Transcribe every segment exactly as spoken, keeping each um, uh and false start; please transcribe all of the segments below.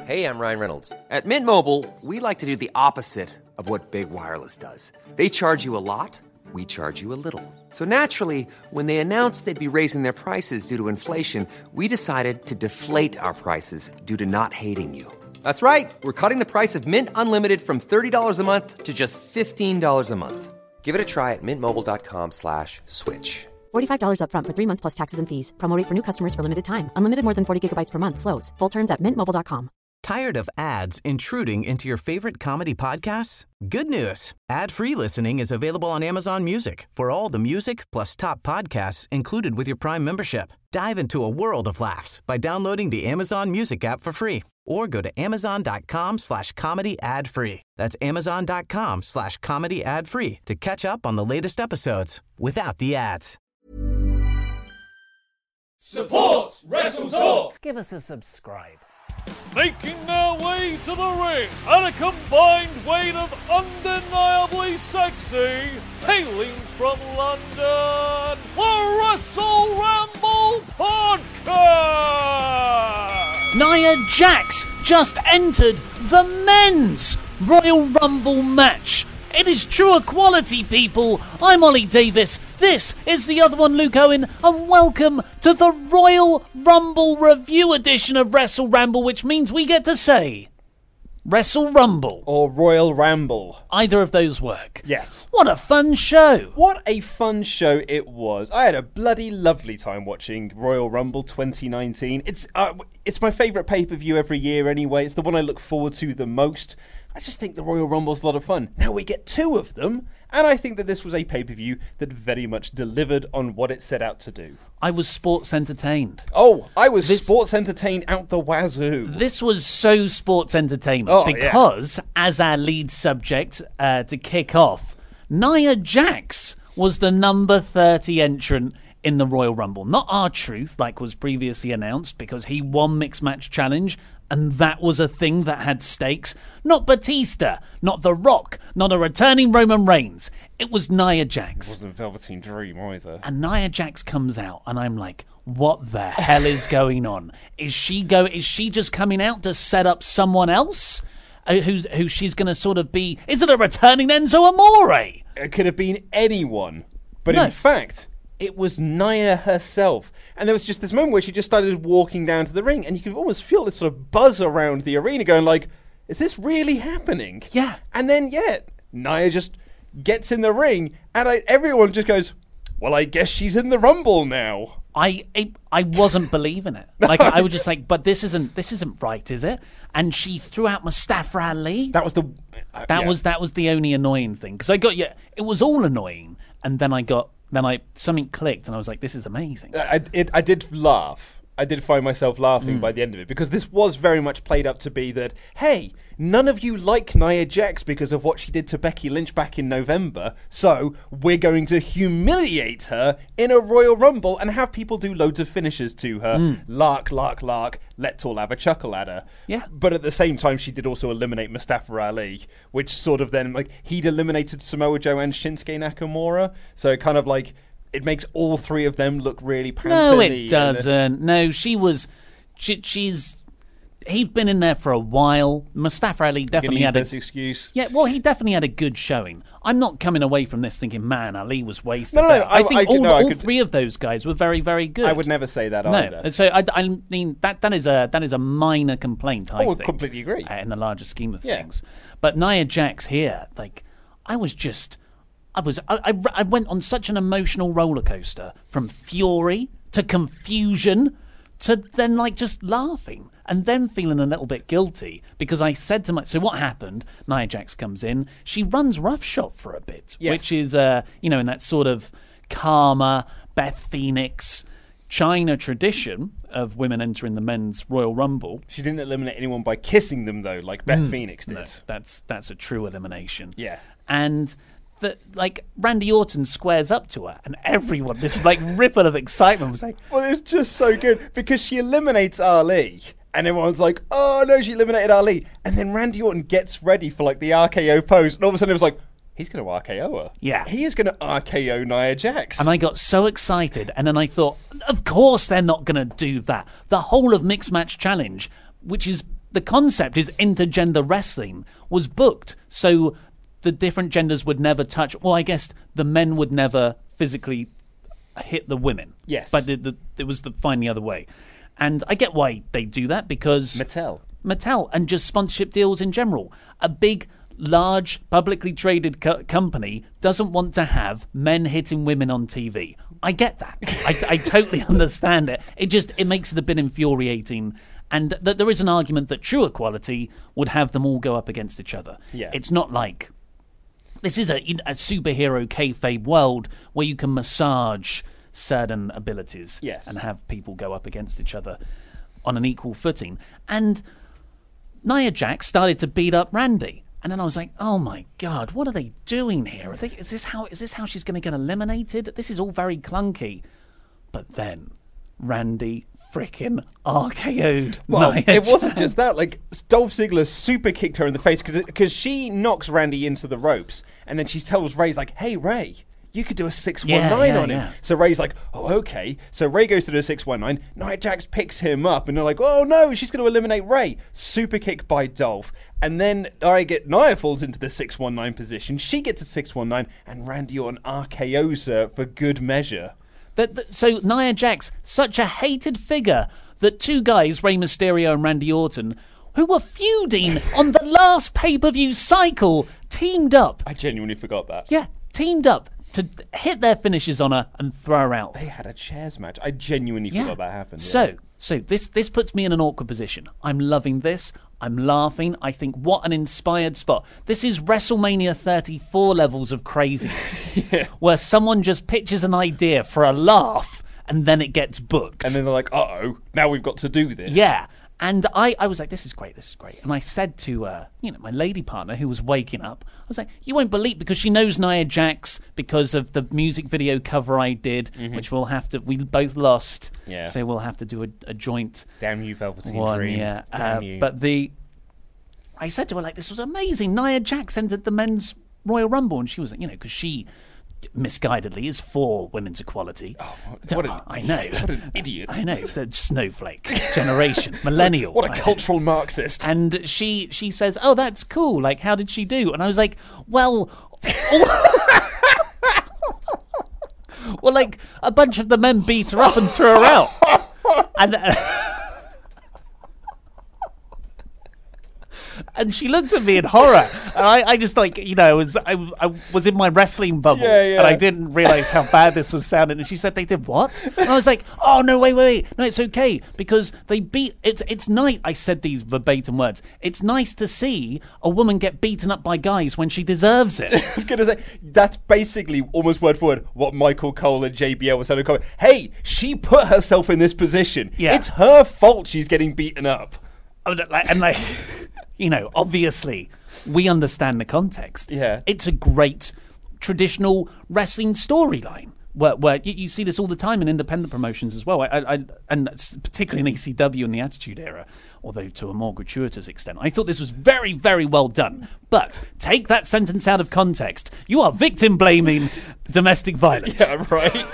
Hey, I'm Ryan Reynolds. At Mint Mobile, we like to do the opposite of what Big Wireless does. They charge you a lot, we charge you a little. So naturally, when they announced they'd be raising their prices due to inflation, we decided to deflate our prices due to not hating you. That's right. We're cutting the price of Mint Unlimited from thirty dollars a month to just fifteen dollars a month. Give it a try at mintmobile.com slash switch. forty-five dollars up front for three months plus taxes and fees. Promo rate for new customers for limited time. Unlimited more than forty gigabytes per month slows. Full terms at mint mobile dot com. Tired of ads intruding into your favorite comedy podcasts? Good news. Ad-free listening is available on Amazon Music for all the music plus top podcasts included with your Prime membership. Dive into a world of laughs by downloading the Amazon Music app for free or go to amazon.com slash comedy ad free. That's amazon.com slash comedy ad free to catch up on the latest episodes without the ads. Support Wrestle Talk! Give us a subscribe. Making their way to the ring at a combined weight of undeniably sexy, hailing from London, the Wrestle Ramble Podcast! Nia Jax just entered the men's Royal Rumble match. It is true equality, people. I'm Ollie Davis. This is the other one, Luke Owen, and welcome to the Royal Rumble review edition of Wrestle Ramble, which means we get to say Wrestle Rumble. Or Royal Ramble. Either of those work. Yes. What a fun show. What a fun show it was. I had a bloody lovely time watching Royal Rumble twenty nineteen. It's uh, it's my favourite pay-per-view every year anyway. It's the one I look forward to the most. I just think the Royal Rumble's a lot of fun. Now we get two of them, and I think that this was a pay-per-view that very much delivered on what it set out to do. I was sports entertained. Oh, I was This- sports entertained out the wazoo. This was so sports entertainment Oh, because, as our lead subject uh, to kick off, Nia Jax was the number thirty entrant in the Royal Rumble. Not R-Truth, like was previously announced, because he won Mixed Match Challenge, and that was a thing that had stakes. Not Batista, not The Rock, not a returning Roman Reigns. It was Nia Jax. It wasn't Velveteen Dream either. And Nia Jax comes out, and I'm like, what the hell is going on? Is she go? Is she just coming out to set up someone else? Uh, who's who she's going to sort of be? Is it a returning Enzo Amore? It could have been anyone. But No. in fact, it was Nia herself. And there was just this moment where she just started walking down to the ring, and you could almost feel this sort of buzz around the arena going like, is this really happening? Yeah. And then, yeah, Nia just gets in the ring, and I, everyone just goes, well, I guess she's in the Rumble now. I, I I wasn't believing it. Like I was just like, but this isn't this isn't right, is it? And she threw out Mustafa Ali. That was the... Uh, that yeah. was that was the only annoying thing, because I got yeah, it was all annoying, and then I got then I something clicked, and I was like, this is amazing. I, it, I did laugh. I did find myself laughing Mm. by the end of it, because this was very much played up to be that, hey, none of you like Nia Jax because of what she did to Becky Lynch back in November, so we're going to humiliate her in a Royal Rumble and have people do loads of finishes to her. Mm. Lark, lark, lark, let's all have a chuckle at her. Yeah. But at the same time, she did also eliminate Mustafa Ali, which sort of then, like, he'd eliminated Samoa Joe and Shinsuke Nakamura, so it kind of like... it makes all three of them look really panty. No, it doesn't. No, she was. She, she's. He'd been in there for a while. Mustafa Ali definitely use had a this excuse. Yeah, well, he definitely had a good showing. I'm not coming away from this thinking, man, Ali was wasted. No, no, no, there. I- I think I could- all, no, I all could- three of those guys were very, very good. I would never say that no, either. so I, I mean that that is a that is a minor complaint. I Oh, I think, completely agree. uh, in the larger scheme of Yeah. things. But Nia Jax here, like, I was just. I was I, I, I went on such an emotional roller coaster from fury to confusion to then like just laughing and then feeling a little bit guilty because I said to my so what happened? Nia Jax comes in, she runs roughshod for a bit, Yes. which is uh you know in that sort of Karma, Beth Phoenix, China tradition of women entering the men's Royal Rumble. She didn't eliminate anyone by kissing them though, like Beth Phoenix did. No, that's that's a true elimination. Yeah. And that like Randy Orton squares up to her, and everyone, this like ripple of excitement was like, Well, it's just so good because she eliminates Ali, and everyone's like, "Oh no, she eliminated Ali!" And then Randy Orton gets ready for like the R K O pose, and all of a sudden it was like, "He's going to R K O her." Yeah. he is going to R K O Nia Jax. and I got so excited, and then I thought, of course they're not going to do that. The whole of Mixed Match Challenge, which is the concept is intergender wrestling was booked so the different genders would never touch. Well, I guess the men would never physically hit the women. Yes. But the, the, it was the, fine the other way. And I get why they do that, because... Mattel. Mattel, and just sponsorship deals in general. A big, large, publicly traded co- company doesn't want to have men hitting women on T V. I get that. I, I totally understand it. It just, it makes it a bit infuriating. And th- there is an argument that true equality would have them all go up against each other. Yeah. It's not like... This is a, a superhero kayfabe world where you can massage certain abilities yes. and have people go up against each other on an equal footing. And Nia Jax started to beat up Randy. And then I was like, oh my God, what are they doing here? Are they, is this how is this how she's going to get eliminated? This is all very clunky. But then Randy freaking R K O'd Well, Nia it wasn't Jax. just that. Like, Dolph Ziggler super kicked her in the face because she knocks Randy into the ropes, and then she tells Ray's like, "Hey, Ray, you could do a six one nine Yeah, yeah, on him." yeah. So Ray's like, "Oh, okay." So Ray goes to do a six one nine. Nia Jax picks him up, and they're like, "Oh no, she's going to eliminate Ray." Super kick by Dolph, and then I get Nia falls into the six one nine position. She gets a six one nine, and Randy Orton R K Os her for good measure. That, that, so Nia Jax, such a hated figure that two guys, Rey Mysterio and Randy Orton, who were feuding on the last pay-per-view cycle, teamed up. I genuinely forgot that. Yeah, teamed up to hit their finishes on her and throw her out. They had a chairs match. I genuinely Yeah. forgot that happened. yeah. So, so this this puts me in an awkward position. I'm loving this. I'm laughing. I think, what an inspired spot. This is WrestleMania thirty-four levels of craziness, Yeah. where someone just pitches an idea for a laugh and then it gets booked. And then they're like, uh-oh, now we've got to do this. Yeah. And I, I was like, this is great, this is great. And I said to, uh, you know, my lady partner who was waking up, I was like, you won't believe, because she knows Nia Jax because of the music video cover I did, Mm-hmm. which we'll have to, we both lost. Yeah. So we'll have to do a, a joint Damn you, Velveteen one, Dream. yeah. Damn Uh, you. but the, I said to her, like, this was amazing. Nia Jax entered the men's Royal Rumble, and she was, you know, because she misguidedly is for women's equality. Oh, So- what an- I know. what an idiot. I know. The snowflake generation, millennial. What a I- cultural Marxist. And she she says, "Oh, that's cool. Like, how did she do?" And I was like, "Well." Well, like, a bunch of the men beat her up and threw her out. And and she looked at me in horror. And I, I just, like, you know, I was, I, I was in my wrestling bubble. Yeah, yeah. And I didn't realise how bad this was sounding. And she said, they did what? And I was like, oh, no, wait, wait, wait. No, it's okay. Because they beat, it's, it's nice. I said these verbatim words. It's nice to see a woman get beaten up by guys when she deserves it. I was going to say, that's basically almost word for word what Michael Cole and J B L were saying. Hey, she put herself in this position. Yeah. It's her fault she's getting beaten up. Oh, no, like- and like, you know, obviously we understand the context. Yeah. It's a great traditional wrestling storyline where, where you, you see this all the time in independent promotions as well. I, I, I, and it's particularly in E C W in the Attitude Era, although to a more gratuitous extent. I thought this was very, very well done. But take that sentence out of context. You are victim blaming domestic violence. Yeah, right.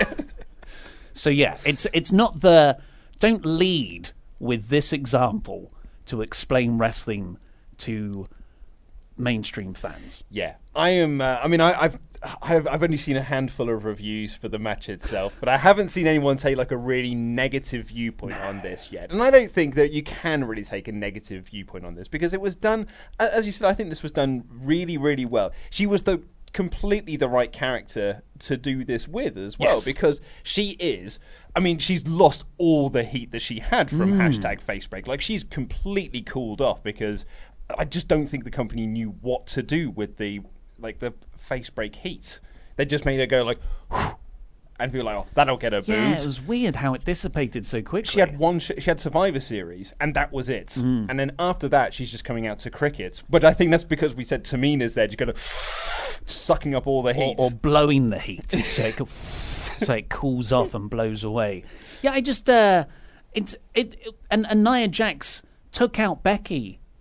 So yeah, it's it's not the don't lead with this example to explain wrestling to mainstream fans. Yeah, I am. Uh, I mean, I, I've, I've I've only seen a handful of reviews for the match itself, but I haven't seen anyone take like a really negative viewpoint on this yet. And I don't think that you can really take a negative viewpoint on this because it was done, a- as you said. I think this was done really, really well. She was the completely the right character to do this with as well Yes. because she is. I mean, she's lost all the heat that she had from hashtag Facebreak. Like, she's completely cooled off because I just don't think the company knew what to do with the like the Facebreak heat. They just made her go like, whew, and be like, oh, that'll get her Yeah, booed. it was weird how it dissipated so quickly. She had one. Sh- she had Survivor Series, and that was it. Mm. And then after that, she's just coming out to cricket. But I think that's because we said Tamina's there, just kind of sucking up all the or, heat. or blowing the heat so it co- so it cools off and blows away. Yeah, I just uh, it's it, it and, and Nia Jax took out Becky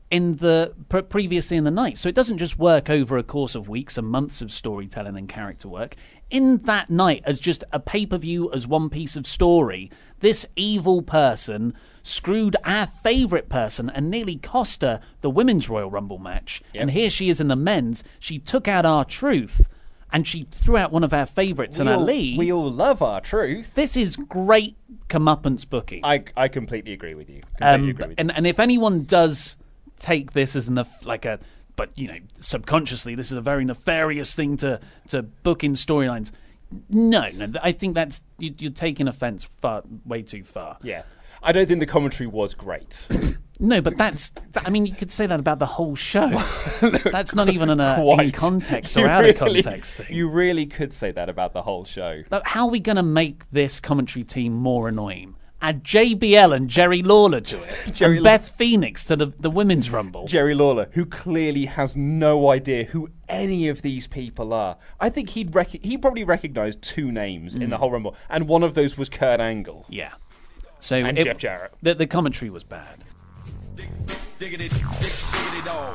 in the pre- previously in the night. So it doesn't just work over a course of weeks and months of storytelling and character work. In that night, as just a pay-per-view, as one piece of story, this evil person screwed our favourite person and nearly cost her the Women's Royal Rumble match. Yep. And here she is in the men's. She took out R-Truth, and she threw out one of our favourites in Ali. We all love R-Truth. This is great comeuppance booking. I I completely agree with you. Completely Um, agree with and, you. and if anyone does take this as an, like a, but you know, subconsciously, this is a very nefarious thing to to book in storylines. No, no, I think that's you, you're taking offence far, way too far. Yeah, I don't think the commentary was great. No, but that's, I mean, you could say that about the whole show. That's not even an uh, in Quite. context You or out really- of context thing. You really could say that about the whole show. But how are we going to make this commentary team more annoying? Add J B L and Jerry Lawler to it. Jerry and Law- Beth Phoenix to the, the Women's Rumble. Jerry Lawler, who clearly has no idea who any of these people are. I think he'd rec- he probably recognised two names in the whole Rumble, and one of those was Kurt Angle. Yeah. So And it- Jeff Jarrett. The, the commentary was bad. Diggity, dig, diggity dog.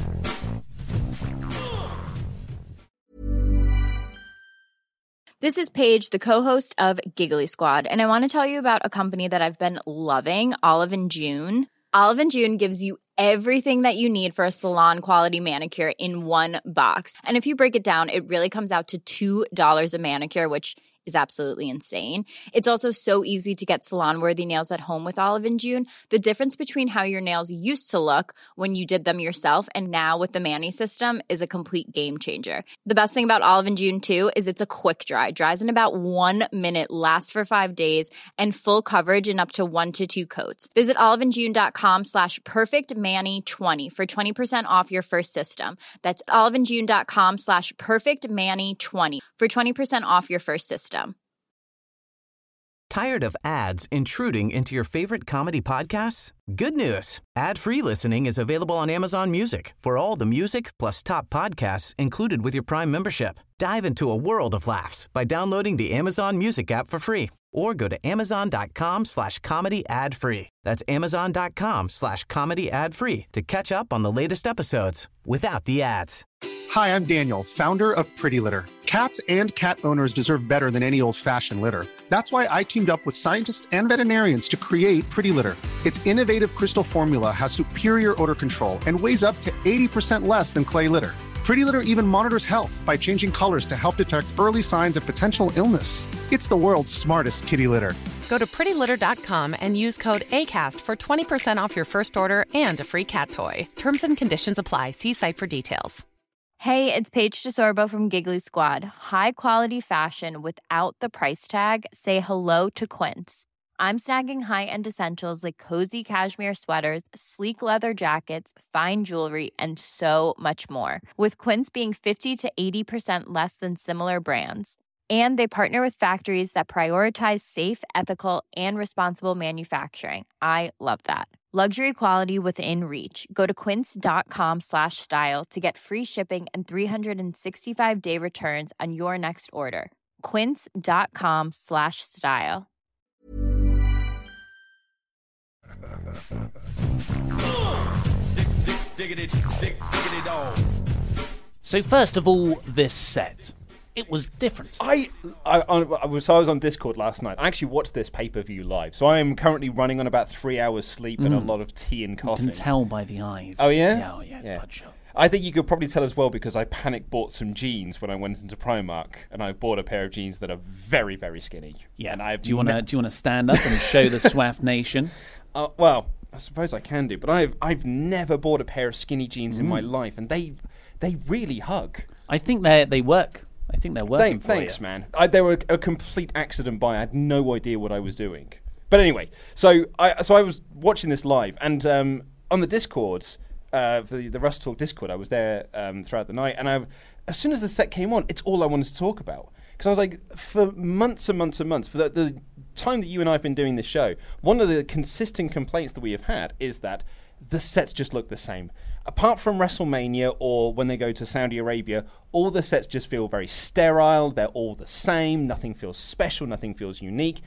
This is Paige, the co-host of Giggly Squad, and I want to tell you about a company that I've been loving, Olive and June. Olive and June gives you everything that you need for a salon-quality manicure in one box. And if you break it down, it really comes out to two dollars a manicure, which is absolutely insane. It's also so easy to get salon-worthy nails at home with Olive and June. The difference between how your nails used to look when you did them yourself and now with the Mani system is a complete game changer. The best thing about Olive and June, too, is it's a quick dry. Dries in about one minute, lasts for five days, and full coverage in up to one to two coats. Visit oliveandjune.com slash perfectmani20 for twenty percent off your first system. That's oliveandjune.com slash perfectmani20 for twenty percent off your first system. Tired of ads intruding into your favorite comedy podcasts? Good news. Ad-free listening is available on Amazon Music for all the music plus top podcasts included with your Prime membership. Dive into a world of laughs by downloading the Amazon Music app for free or go to amazon.com slash comedy ad free. That's amazon.com slash comedy ad free to catch up on the latest episodes without the ads. Hi, I'm Daniel, founder of Pretty Litter. Cats and cat owners deserve better than any old-fashioned litter. That's why I teamed up with scientists and veterinarians to create Pretty Litter. Its innovative crystal formula has superior odor control and weighs up to eighty percent less than clay litter. Pretty Litter even monitors health by changing colors to help detect early signs of potential illness. It's the world's smartest kitty litter. Go to pretty litter dot com and use code ACAST for twenty percent off your first order and a free cat toy. Terms and conditions apply. See site for details. Hey, it's Paige DeSorbo from Giggly Squad. High quality fashion without the price tag. Say hello to Quince. I'm snagging high-end essentials like cozy cashmere sweaters, sleek leather jackets, fine jewelry, and so much more. With Quince being fifty to eighty percent less than similar brands. And they partner with factories that prioritize safe, ethical, and responsible manufacturing. I love that. Luxury quality within reach. Go to quince.com slash style to get free shipping and three sixty-five day returns on your next order. Quince.com slash style. Diggity, dig, diggity dog. So first of all, this set. It was different. I, I, I was so I was on Discord last night. I actually watched this pay-per-view live. So I am currently running on about three hours sleep and a lot of tea and coffee. You can tell by the eyes. Oh yeah? Yeah, oh, yeah, it's Yeah. bloodshot. I think you could probably tell as well because I panic bought some jeans when I went into Primark, and I bought a pair of jeans that are very, very skinny. Yeah. And I've do you want to ne- do you want to stand up and show the Swaff Nation? Uh, well, I suppose I can do, but I've I've never bought a pair of skinny jeans in my life, and they they really hug. I think they they work. I think they're working Thank, for thanks, you. man. I, they were a complete accident buy. I had no idea what I was doing. But anyway, so I so I was watching this live, and um, on the Discords, uh, for the, the Russ Talk Discord, I was there um, throughout the night, and I, as soon as the set came on, it's all I wanted to talk about. Because I was like, for months and months and months, for the, the time that you and I have been doing this show, one of the consistent complaints that we have had is that the sets just look the same. Apart from WrestleMania or when they go to Saudi Arabia, all the sets just feel very sterile. They're all the same. Nothing feels special. Nothing feels unique.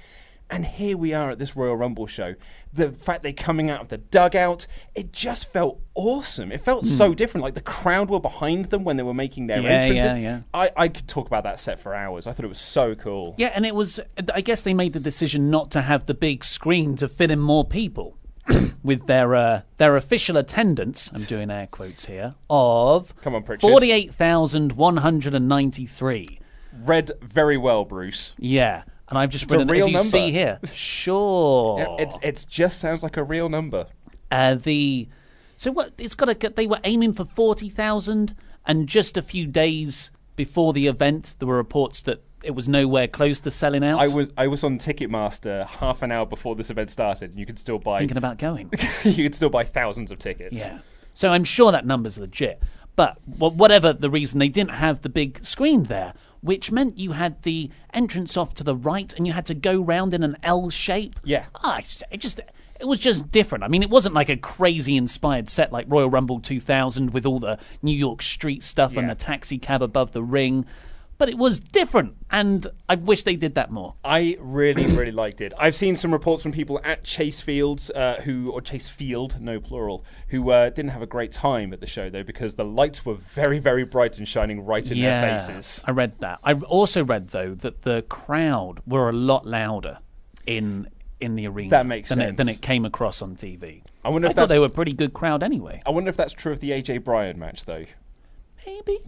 And here we are at this Royal Rumble show. The fact they're coming out of the dugout, it just felt awesome. It felt mm. so different. Like the crowd were behind them when they were making their yeah, entrances. Yeah, yeah. I, I could talk about that set for hours. I thought it was so cool. Yeah, and it was, I guess they made the decision not to have the big screen to fit in more people. With their uh, their official attendance, I'm doing air quotes here, of Come on, Pritchard. forty-eight thousand one hundred ninety-three. Read very well, Bruce. Yeah, and I've just It's a written it real as you number. see here. Sure. Yeah, it's it's just sounds like a real number. Uh, the so what it's got to. They were aiming for forty thousand, and just a few days before the event, there were reports that it was nowhere close to selling out. I was I was on Ticketmaster half an hour before this event started, and you could still buy thinking about going. you could still buy thousands of tickets. Yeah. So I'm sure that number's legit. But wh- whatever the reason, they didn't have the big screen there, which meant you had the entrance off to the right, and you had to go round in an L shape. Yeah. Ah, it just, it just it was just different. I mean, it wasn't like a crazy inspired set like Royal Rumble two thousand with all the New York street stuff Yeah. and the taxi cab above the ring. But it was different, and I wish they did that more. I really, really liked it. I've seen some reports from people at Chase Fields, uh, who or Chase Field, no plural, who uh, didn't have a great time at the show though because the lights were very, very bright and shining right in yeah, their faces. I read that. I also read though that the crowd were a lot louder in in the arena. That makes than sense. It, than it came across on T V. I wonder if I thought that's, they were a pretty good crowd anyway. I wonder if that's true of the A J Bryan match though. Maybe.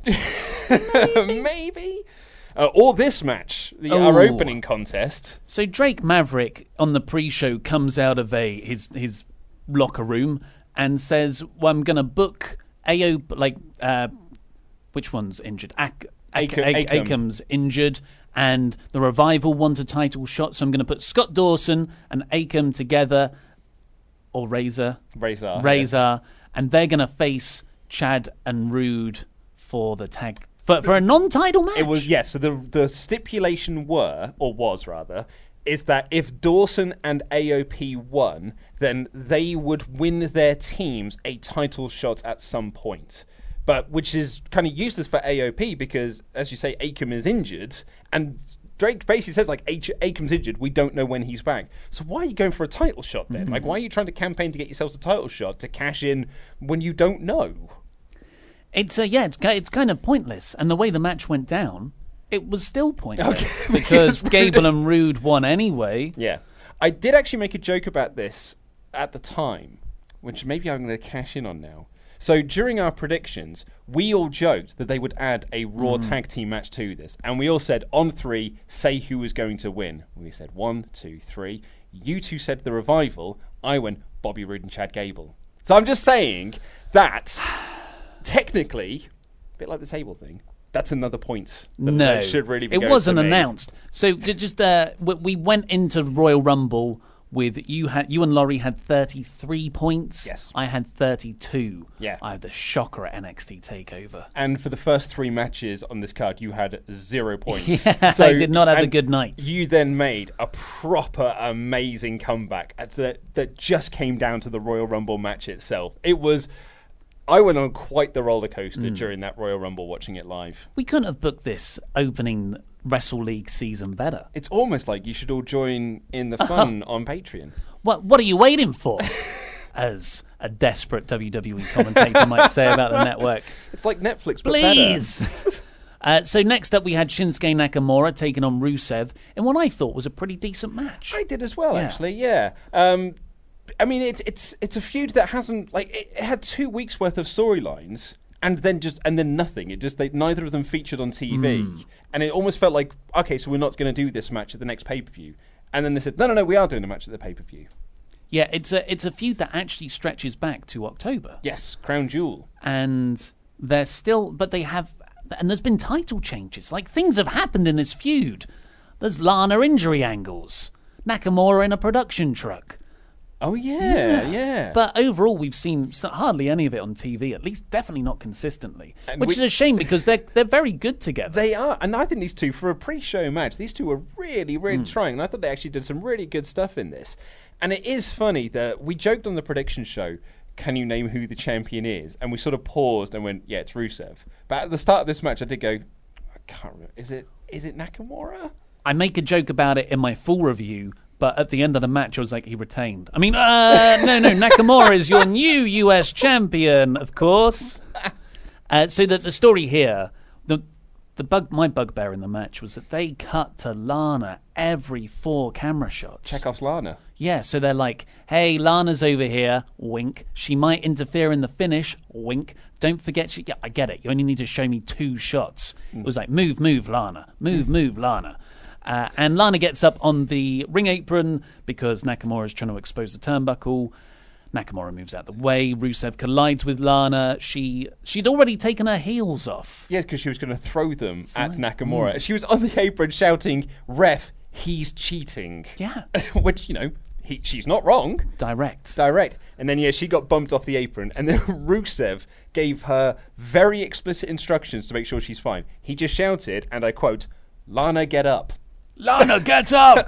Maybe. Maybe. Uh, or this match, the Oh. our opening contest. So Drake Maverick on the pre-show comes out of a his his locker room and says, "Well, I'm going to book A O like uh, which one's injured? Ak- Ak- Akam- Ak- Akam. Akam's injured, and the Revival want a title shot, so I'm going to put Scott Dawson and Akam together, or Razor, Razor, Razor, and they're going to face Chad and Rude for the tag." For, for a non-title match? It was, yes. So the the stipulation were, or was rather, is that if Dawson and A O P won, then they would win their teams a title shot at some point. But which is kind of useless for A O P because, as you say, Akam is injured, and Drake basically says, like, H- Akam's injured, we don't know when he's back. So why are you going for a title shot then? Mm-hmm. Like, why are you trying to campaign to get yourselves a title shot to cash in when you don't know? It's uh, yeah, it's ki- it's kind of pointless. And the way the match went down, it was still pointless Okay, because because Gable and Rude won anyway. Yeah. I did actually make a joke about this at the time, which maybe I'm going to cash in on now. So during our predictions, we all joked that they would add a Raw Mm. tag team match to this. And we all said, on three, say who was going to win. We said one, two, three. You two said the Revival. I went Bobby Roode and Chad Gable. So I'm just saying that... technically, a bit like the table thing, that's another point that No, that should really be it going wasn't to me. announced. So j- just uh, w- we went into Royal Rumble with you had you and Laurie had thirty-three points. Yes. I had thirty-two. Yeah. I had the shocker at N X T Takeover. And for the first three matches on this card, you had zero points. Yeah, I did not have a and good night. You then made a proper amazing comeback that that just came down to the Royal Rumble match itself. It was. I went on quite the roller coaster Mm. during that Royal Rumble watching it live. We couldn't have booked this opening Wrestle League season better. It's almost like you should all join in the fun on Patreon. What What are you waiting for? As a desperate W W E commentator might say about the network. It's like Netflix, but Please. uh, so next up, we had Shinsuke Nakamura taking on Rusev in what I thought was a pretty decent match. I did as well, Yeah. actually. Yeah. Um, I mean, it's it's it's a feud that hasn't like it, it had two weeks worth of storylines, and then just and then nothing. It just they neither of them featured on T V, Mm. and it almost felt like okay, so we're not going to do this match at the next pay per view, and then they said no, no, no, we are doing a match at the pay per view. Yeah, it's a it's a feud that actually stretches back to October. Yes, Crown Jewel, and they're still, but they have, and there's been title changes. Like things have happened in this feud. There's Lana injury angles, Nakamura in a production truck. Oh yeah, yeah. But overall, we've seen s- hardly any of it on T V. At least, definitely not consistently, And which we- is a shame because they're they're very good together. They are, and I think these two, for a pre-show match, these two were really, really trying, and I thought they actually did some really good stuff in this. And it is funny that we joked on the prediction show, can you name who the champion is? And we sort of paused and went, yeah, it's Rusev. But at the start of this match, I did go, I can't remember, is it is it Nakamura? I make a joke about it in my full review, But at the end of the match, I was like, he retained. I mean, uh, no, no, Nakamura is your new U S champion, of course. Uh, so that the story here, the the bug, my bugbear in the match was that they cut to Lana every four camera shots. Chekhov's Lana. Yeah, so they're like, hey, Lana's over here, wink. She might interfere in the finish, wink. Don't forget, she. Yeah, I get it. You only need to show me two shots. Mm. It was like, move, move, Lana. Move, move, Lana. Uh, and Lana gets up on the ring apron because Nakamura is trying to expose the turnbuckle. Nakamura moves out the way. Rusev collides with Lana. She, she'd already taken her heels off. Yeah, because she was going to throw them at Fine. Nakamura. Mm. She was on the apron shouting, ref, he's cheating. Yeah. Which, you know, he, she's not wrong. Direct. Direct. And then, yeah, she got bumped off the apron. And then Rusev gave her very explicit instructions to make sure she's fine. He just shouted, and I quote, Lana, get up. Lana, get up!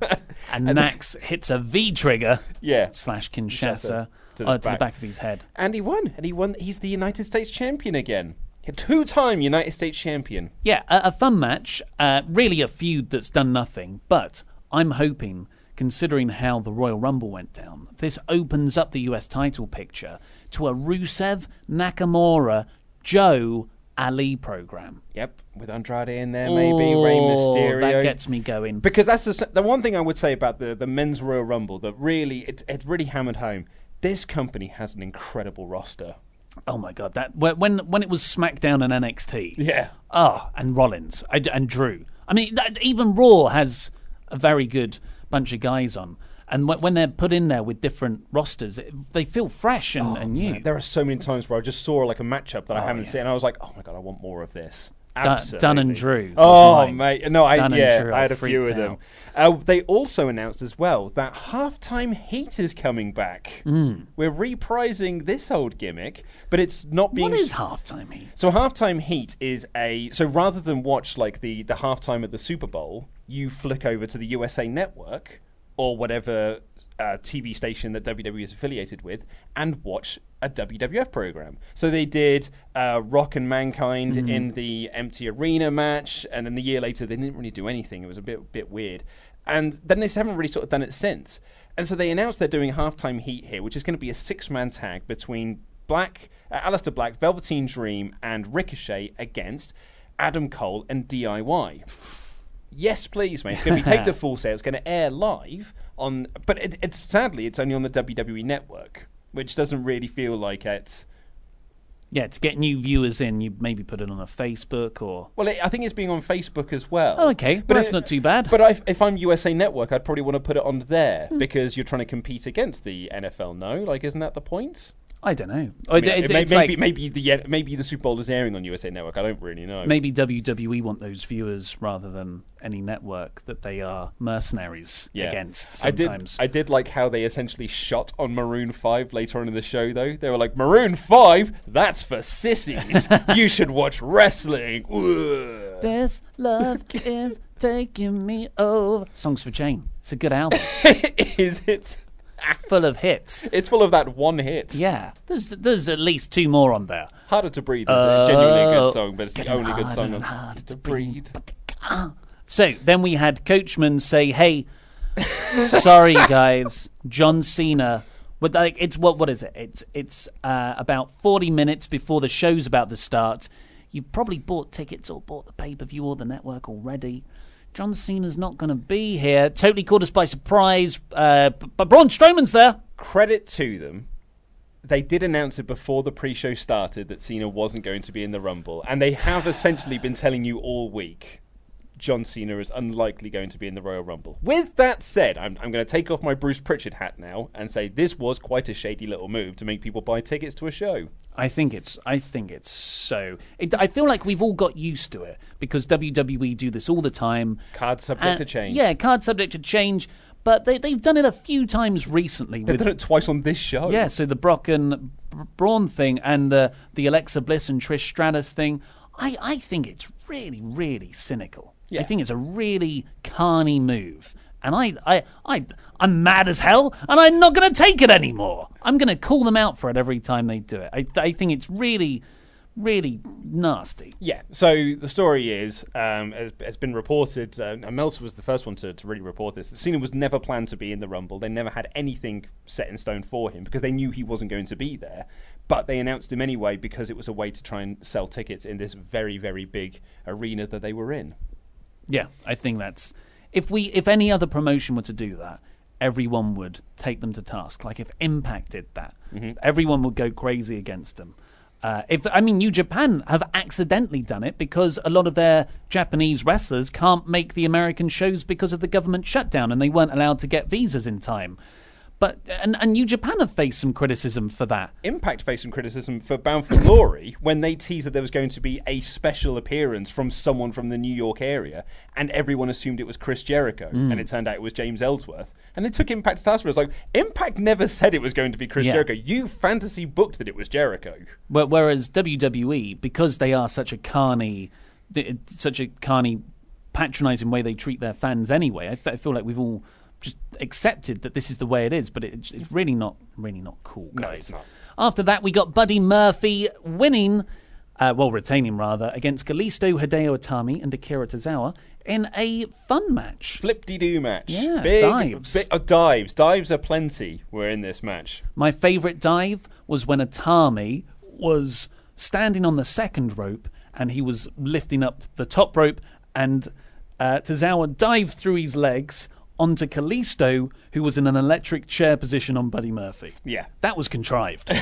And Nax hits a V trigger. Yeah. Slash Kinshasa to the, uh, back. to the back of his head. And he won. And he won. He's the United States champion again. A two-time United States champion. Yeah, a, a fun match. Uh, really a feud that's done nothing. But I'm hoping, considering how the Royal Rumble went down, this opens up the U S title picture to a Rusev, Nakamura, Joe, Ali program. Yep, with Andrade in there, maybe Rey Mysterio. That gets me going. Because that's the, the one thing I would say about the, the men's Royal Rumble that really it, it really hammered home. This company has an incredible roster. Oh my god! That when when it was SmackDown and N X T. Yeah. Oh, and Rollins and Drew. I mean, that, even Raw has a very good bunch of guys on. And when they're put in there with different rosters, they feel fresh and, oh, and new. Man. There are so many times where I just saw like a matchup that oh, I haven't yeah. seen, and I was like, "Oh my god, I want more of this." Absolutely. Dunn and Drew. Oh mate, no, I Dunn yeah, Drew, I had I a few of freaked them. out. Uh, they also announced as well that Halftime Heat is coming back. Mm. We're reprising this old gimmick, but it's not being. What is Halftime Heat? So Halftime Heat is a so rather than watch like the the halftime at the Super Bowl, you flick over to the U S A Network or whatever uh, T V station that W W E is affiliated with and watch a W W F program. So they did uh, Rock and Mankind mm. in the empty arena match, and then the year later they didn't really do anything. It was a bit bit weird. And then they haven't really sort of done it since. And so they announced they're doing Halftime Heat here, which is going to be a six-man tag between Black, uh, Aleister Black, Velveteen Dream, and Ricochet against Adam Cole and D I Y. Yes, please, mate. It's going to be taped to Full Sail. It's going to air live on, but it, it's sadly it's only on the W W E Network, which doesn't really feel like it's. Yeah, to get new viewers in, you maybe put it on a Facebook or. Well, it, I think it's being on Facebook as well. Oh, okay, but well, that's it, not too bad. But I, if I'm U S A Network, I'd probably want to put it on there mm. because you're trying to compete against the N F L. No, like, isn't that the point? I don't know. I mean, it, it, maybe, like, maybe the maybe the Super Bowl is airing on U S A Network. I don't really know. Maybe W W E want those viewers rather than any network that they are mercenaries yeah. against sometimes. I did, I did like how they essentially shot on Maroon five later on in the show, though. They were like, Maroon five? That's for sissies. You should watch wrestling. Ugh. This love is taking me over. Songs for Jane. It's a good album. Is it? Full of hits. It's full of that one hit. Yeah. There's there's at least two more on there. Harder to Breathe is uh, genuinely a good song, but it's the only good song on Harder to Breathe. So then we had Coachman say, hey, sorry guys, John Cena. But like, it's what what is it? It's it's uh, about forty minutes before the show's about to start. You've probably bought tickets or bought the pay-per-view or the network already. John Cena's not going to be here. Totally caught us by surprise. Uh, but Braun Strowman's there. Credit to them. They did announce it before the pre-show started that Cena wasn't going to be in the Rumble. And they have essentially been telling you all week John Cena is unlikely going to be in the Royal Rumble. With that said, I'm, I'm going to take off my Bruce Pritchard hat now and say this was quite a shady little move to make people buy tickets to a show. I think it's I think it's so... It, I feel like we've all got used to it because W W E do this all the time. Card subject and, to change. Yeah, card subject to change. But they, they've done it a few times recently. They've with, done it twice on this show. Yeah, so the Brock and Braun thing and the, the Alexa Bliss and Trish Stratus thing. I, I think it's really, really cynical. Yeah. I think it's a really carny move. And I, I, I, I'm mad as hell, and I'm not going to take it anymore. I'm going to call them out for it every time they do it. I, I think it's really really nasty. Yeah, so the story is, um, has, has been reported, uh, and Meltzer was the first one to, to really report this, that Cena was never planned to be in the Rumble. They never had anything set in stone for him because they knew he wasn't going to be there. But they announced him anyway because it was a way to try and sell tickets in this very, very big arena that they were in. Yeah, I think that's... If we, if any other promotion were to do that, everyone would take them to task. Like if Impact did that, mm-hmm. everyone would go crazy against them. Uh, if I mean, New Japan have accidentally done it because a lot of their Japanese wrestlers can't make the American shows because of the government shutdown and they weren't allowed to get visas in time. But and, and New Japan have faced some criticism for that. Impact faced some criticism for Bound for Glory when they teased that there was going to be a special appearance from someone from the New York area, and everyone assumed it was Chris Jericho, mm. and it turned out it was James Ellsworth. And they took Impact to task for it. It was like, Impact never said it was going to be Chris yeah. Jericho. You fantasy booked that it was Jericho. Well, whereas W W E, because they are such a carny, such a carny, patronising way they treat their fans anyway, I, I feel like we've all just accepted that this is the way it is, but it, it's really not really not cool, guys. No, it's not. After that, we got Buddy Murphy winning, uh, well, retaining rather, against Kalisto, Hideo Itami, and Akira Tozawa in a fun match. Flip-de-doo match. Yeah, big, dives. Big, oh, dives. Dives are plenty were in this match. My favourite dive was when Itami was standing on the second rope and he was lifting up the top rope, and uh, Tozawa dived through his legs onto Kalisto, who was in an electric chair position on Buddy Murphy. Yeah. That was contrived.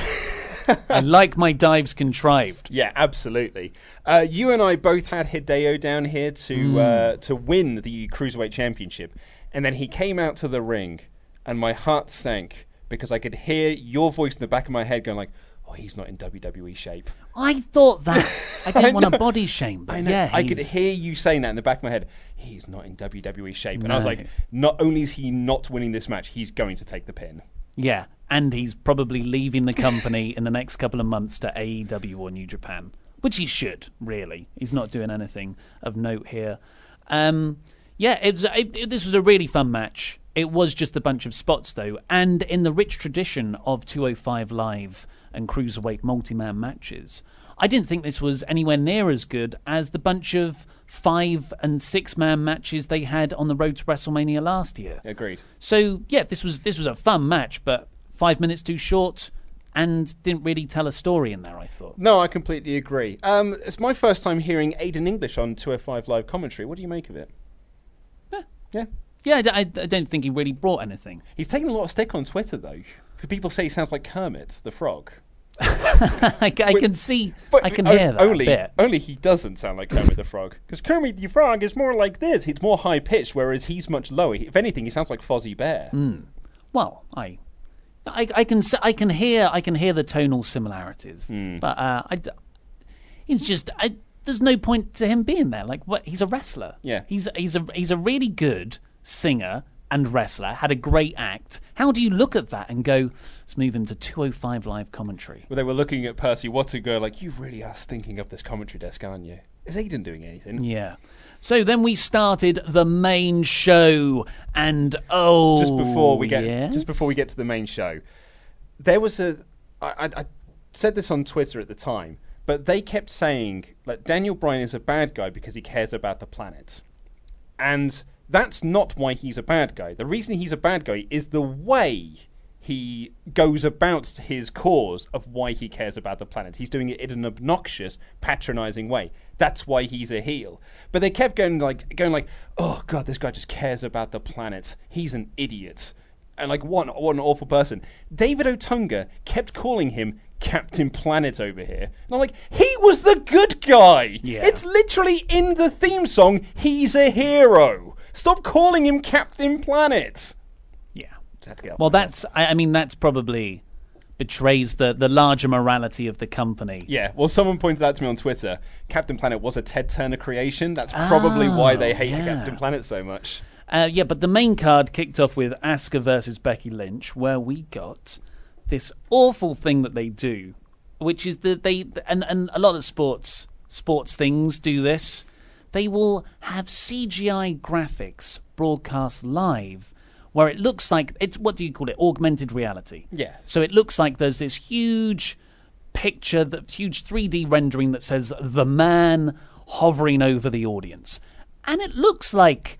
I like my dives contrived. Yeah, absolutely. Uh, you and I both had Hideo down here to mm. uh, to win the Cruiserweight Championship, and then he came out to the ring, and my heart sank because I could hear your voice in the back of my head going like, oh, he's not in W W E shape. I thought that. I didn't I want to body shame, but I know. yeah. I could hear you saying that in the back of my head. He's not in W W E shape. And no. I was like, not only is he not winning this match, he's going to take the pin. Yeah, and he's probably leaving the company in the next couple of months to A E W or New Japan, which he should, really. He's not doing anything of note here. Um, yeah, it was, it, it, this was a really fun match. It was just a bunch of spots, though, and in the rich tradition of two oh five Live and Cruiserweight multi-man matches, I didn't think this was anywhere near as good as the bunch of five and six man matches they had on the road to WrestleMania last year. Agreed. So yeah, this was this was a fun match, but five minutes too short and didn't really tell a story in there, I thought. No, I completely agree. Um, it's my first time hearing Aiden English on two oh five Live commentary. What do you make of it? Yeah. Yeah. Yeah, I, I don't think he really brought anything. He's taken a lot of stick on Twitter, though. People say he sounds like Kermit the Frog. I, I can see, I can hear that only, a bit. Only he doesn't sound like Kermit the Frog. Because Kermit the Frog is more like this. He's more high-pitched, whereas he's much lower. If anything, he sounds like Fozzie Bear. Mm. Well, I, I, I can, I can hear, I can hear the tonal similarities. Mm. But uh, I, it's just, I, there's no point to him being there. Like, what? He's a wrestler. Yeah. He's, he's a, he's a really good singer and wrestler, had a great act. How do you look at that and go, let's move him to two oh five Live commentary? Well, they were looking at Percy Watson go like, you really are stinking up this commentary desk, aren't you? Is Aiden doing anything? Yeah. So then we started the main show, and oh, just before we get yes? just before we get to the main show, there was a. I, I, I said this on Twitter at the time, but they kept saying that Daniel Bryan is a bad guy because he cares about the planet, and that's not why he's a bad guy. The reason he's a bad guy is the way he goes about his cause of why he cares about the planet. He's doing it in an obnoxious, patronizing way. That's why he's a heel. But they kept going like, going like, oh god, this guy just cares about the planet. He's an idiot. And like, what an, what an awful person. David Otunga kept calling him Captain Planet over here. And I'm like, he was the good guy. Yeah. It's literally in the theme song, he's a hero. Stop calling him Captain Planet. Yeah. That's good. Well, that's, I, I mean, that's probably betrays the, the larger morality of the company. Yeah, well, someone pointed out to me on Twitter, Captain Planet was a Ted Turner creation. That's probably oh, why they hate yeah. Captain Planet so much. Uh, yeah, but the main card kicked off with Asuka versus Becky Lynch, where we got this awful thing that they do, which is that they, and, and a lot of sports sports things do this, they will have C G I graphics broadcast live where it looks like, it's, what do you call it, augmented reality. Yeah. So it looks like there's this huge picture, the huge three D rendering that says the man hovering over the audience. And it looks like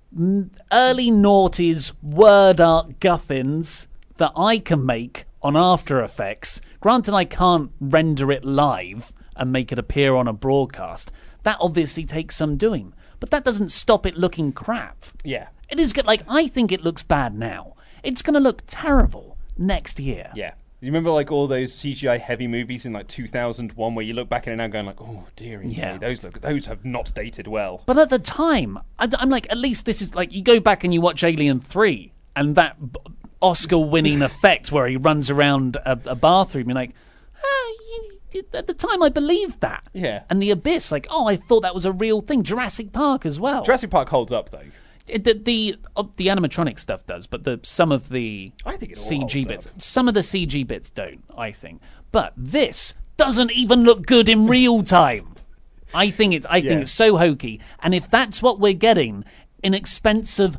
early noughties word art guffins that I can make on After Effects. Granted, I can't render it live and make it appear on a broadcast. That obviously takes some doing. But that doesn't stop it looking crap. Yeah. It is good. Like, I think it looks bad now. It's going to look terrible next year. Yeah. You remember like all those C G I heavy movies in like two thousand one where you look back at it now going like, oh dearie Yeah. me, those look those have not dated well. But at the time, I, I'm like, at least this is like, you go back and you watch Alien three and that b- Oscar-winning effect where he runs around a, a bathroom, you're like, oh, you, you, at the time I believed that. Yeah. And The Abyss, like, oh, I thought that was a real thing. Jurassic Park as well. Jurassic Park holds up though. It, the the, uh, the animatronic stuff does, but the some of the I think it all C G holds bits, up. some of the C G bits don't. I think, but this doesn't even look good in real time. I think it's I think Yeah. it's so hokey, and if that's what we're getting, inexpensive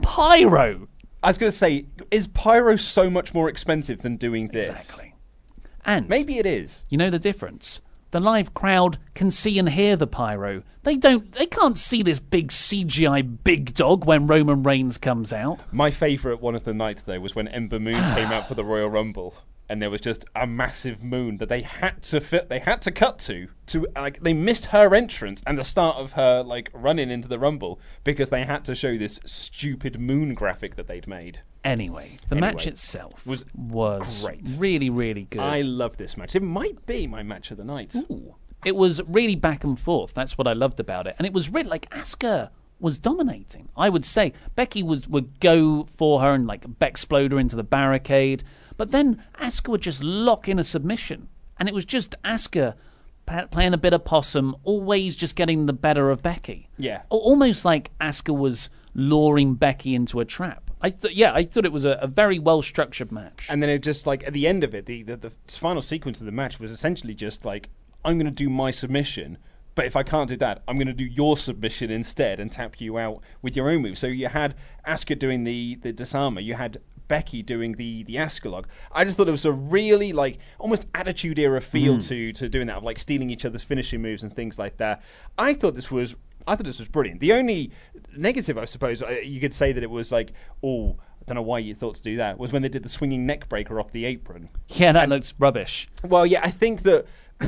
pyro. I was going to say, is pyro so much more expensive than doing this? Exactly. And Maybe it is. you know the difference. The live crowd can see and hear the pyro. They don't. They can't see this big C G I big dog when Roman Reigns comes out. My favourite one of the night, though, was when Ember Moon came out for the Royal Rumble, and there was just a massive moon that they had to fit. They had to cut to to like they missed her entrance and the start of her like running into the Rumble because they had to show this stupid moon graphic that they'd made. Anyway, the Anyway, match itself was was great. really, really good. I love this match. It might be my match of the night. Ooh. It was really back and forth. That's what I loved about it. And it was really like Asuka was dominating. I would say Becky was would go for her and like Bexplode her into the barricade. But then Asuka would just lock in a submission. And it was just Asuka pa- playing a bit of possum, always just getting the better of Becky. Yeah. Al- Almost like Asuka was luring Becky into a trap. I th- yeah, I thought it was a, a very well-structured match. And then it just like at the end of it, the, the the final sequence of the match was essentially just like, I'm going to do my submission, but if I can't do that, I'm going to do your submission instead and tap you out with your own move. So you had Asuka doing the the disarmer, you had Becky doing the the Asuka lock. I just thought it was a really like almost Attitude Era feel Mm. to to doing that, of like stealing each other's finishing moves and things like that. I thought this was. I thought this was brilliant. The only negative, I suppose, uh, you could say that it was like, oh, I don't know why you thought to do that, was when they did the swinging neck breaker off the apron. yeah, that looks rubbish. Well, yeah, I think that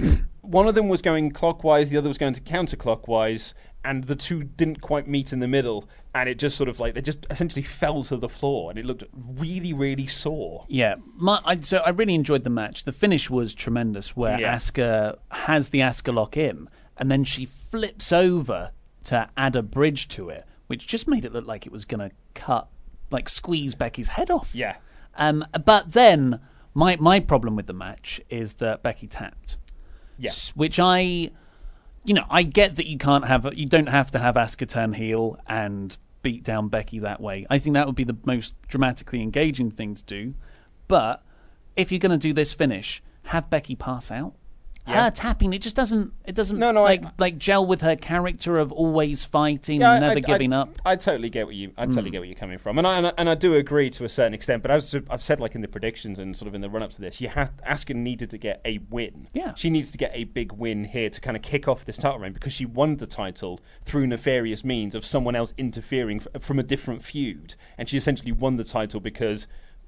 one of them was going clockwise, the other was going to counterclockwise, and the two didn't quite meet in the middle, and it just sort of like, they just essentially fell to the floor, and it looked really, really sore. Yeah, my, I, so I really enjoyed the match. The finish was tremendous, where Yeah. Asuka has the Asuka lock in, and then she flips over to add a bridge to it, which just made it look like it was going to cut, like squeeze Becky's head off. Yeah. Um, but then my my problem with the match is that Becky tapped. Yeah. S- Which I, you know, I get that you can't have, you don't have to have Asuka turn heel and beat down Becky that way. I think that would be the most dramatically engaging thing to do. But if you're going to do this finish, have Becky pass out. Yeah. Her tapping, it just doesn't, it doesn't No, no, like I- like gel with her character of always fighting Yeah, and I- never I- giving I, up. I totally get what you. I totally Mm. get where you're coming from, and I, and I and I do agree to a certain extent. But as I've said, like in the predictions and sort of in the run up to this, you have Asuka needed to get a win. Yeah. she needs to get a big win here to kind of kick off this title reign because she won the title through nefarious means of someone else interfering f- from a different feud, and she essentially won the title because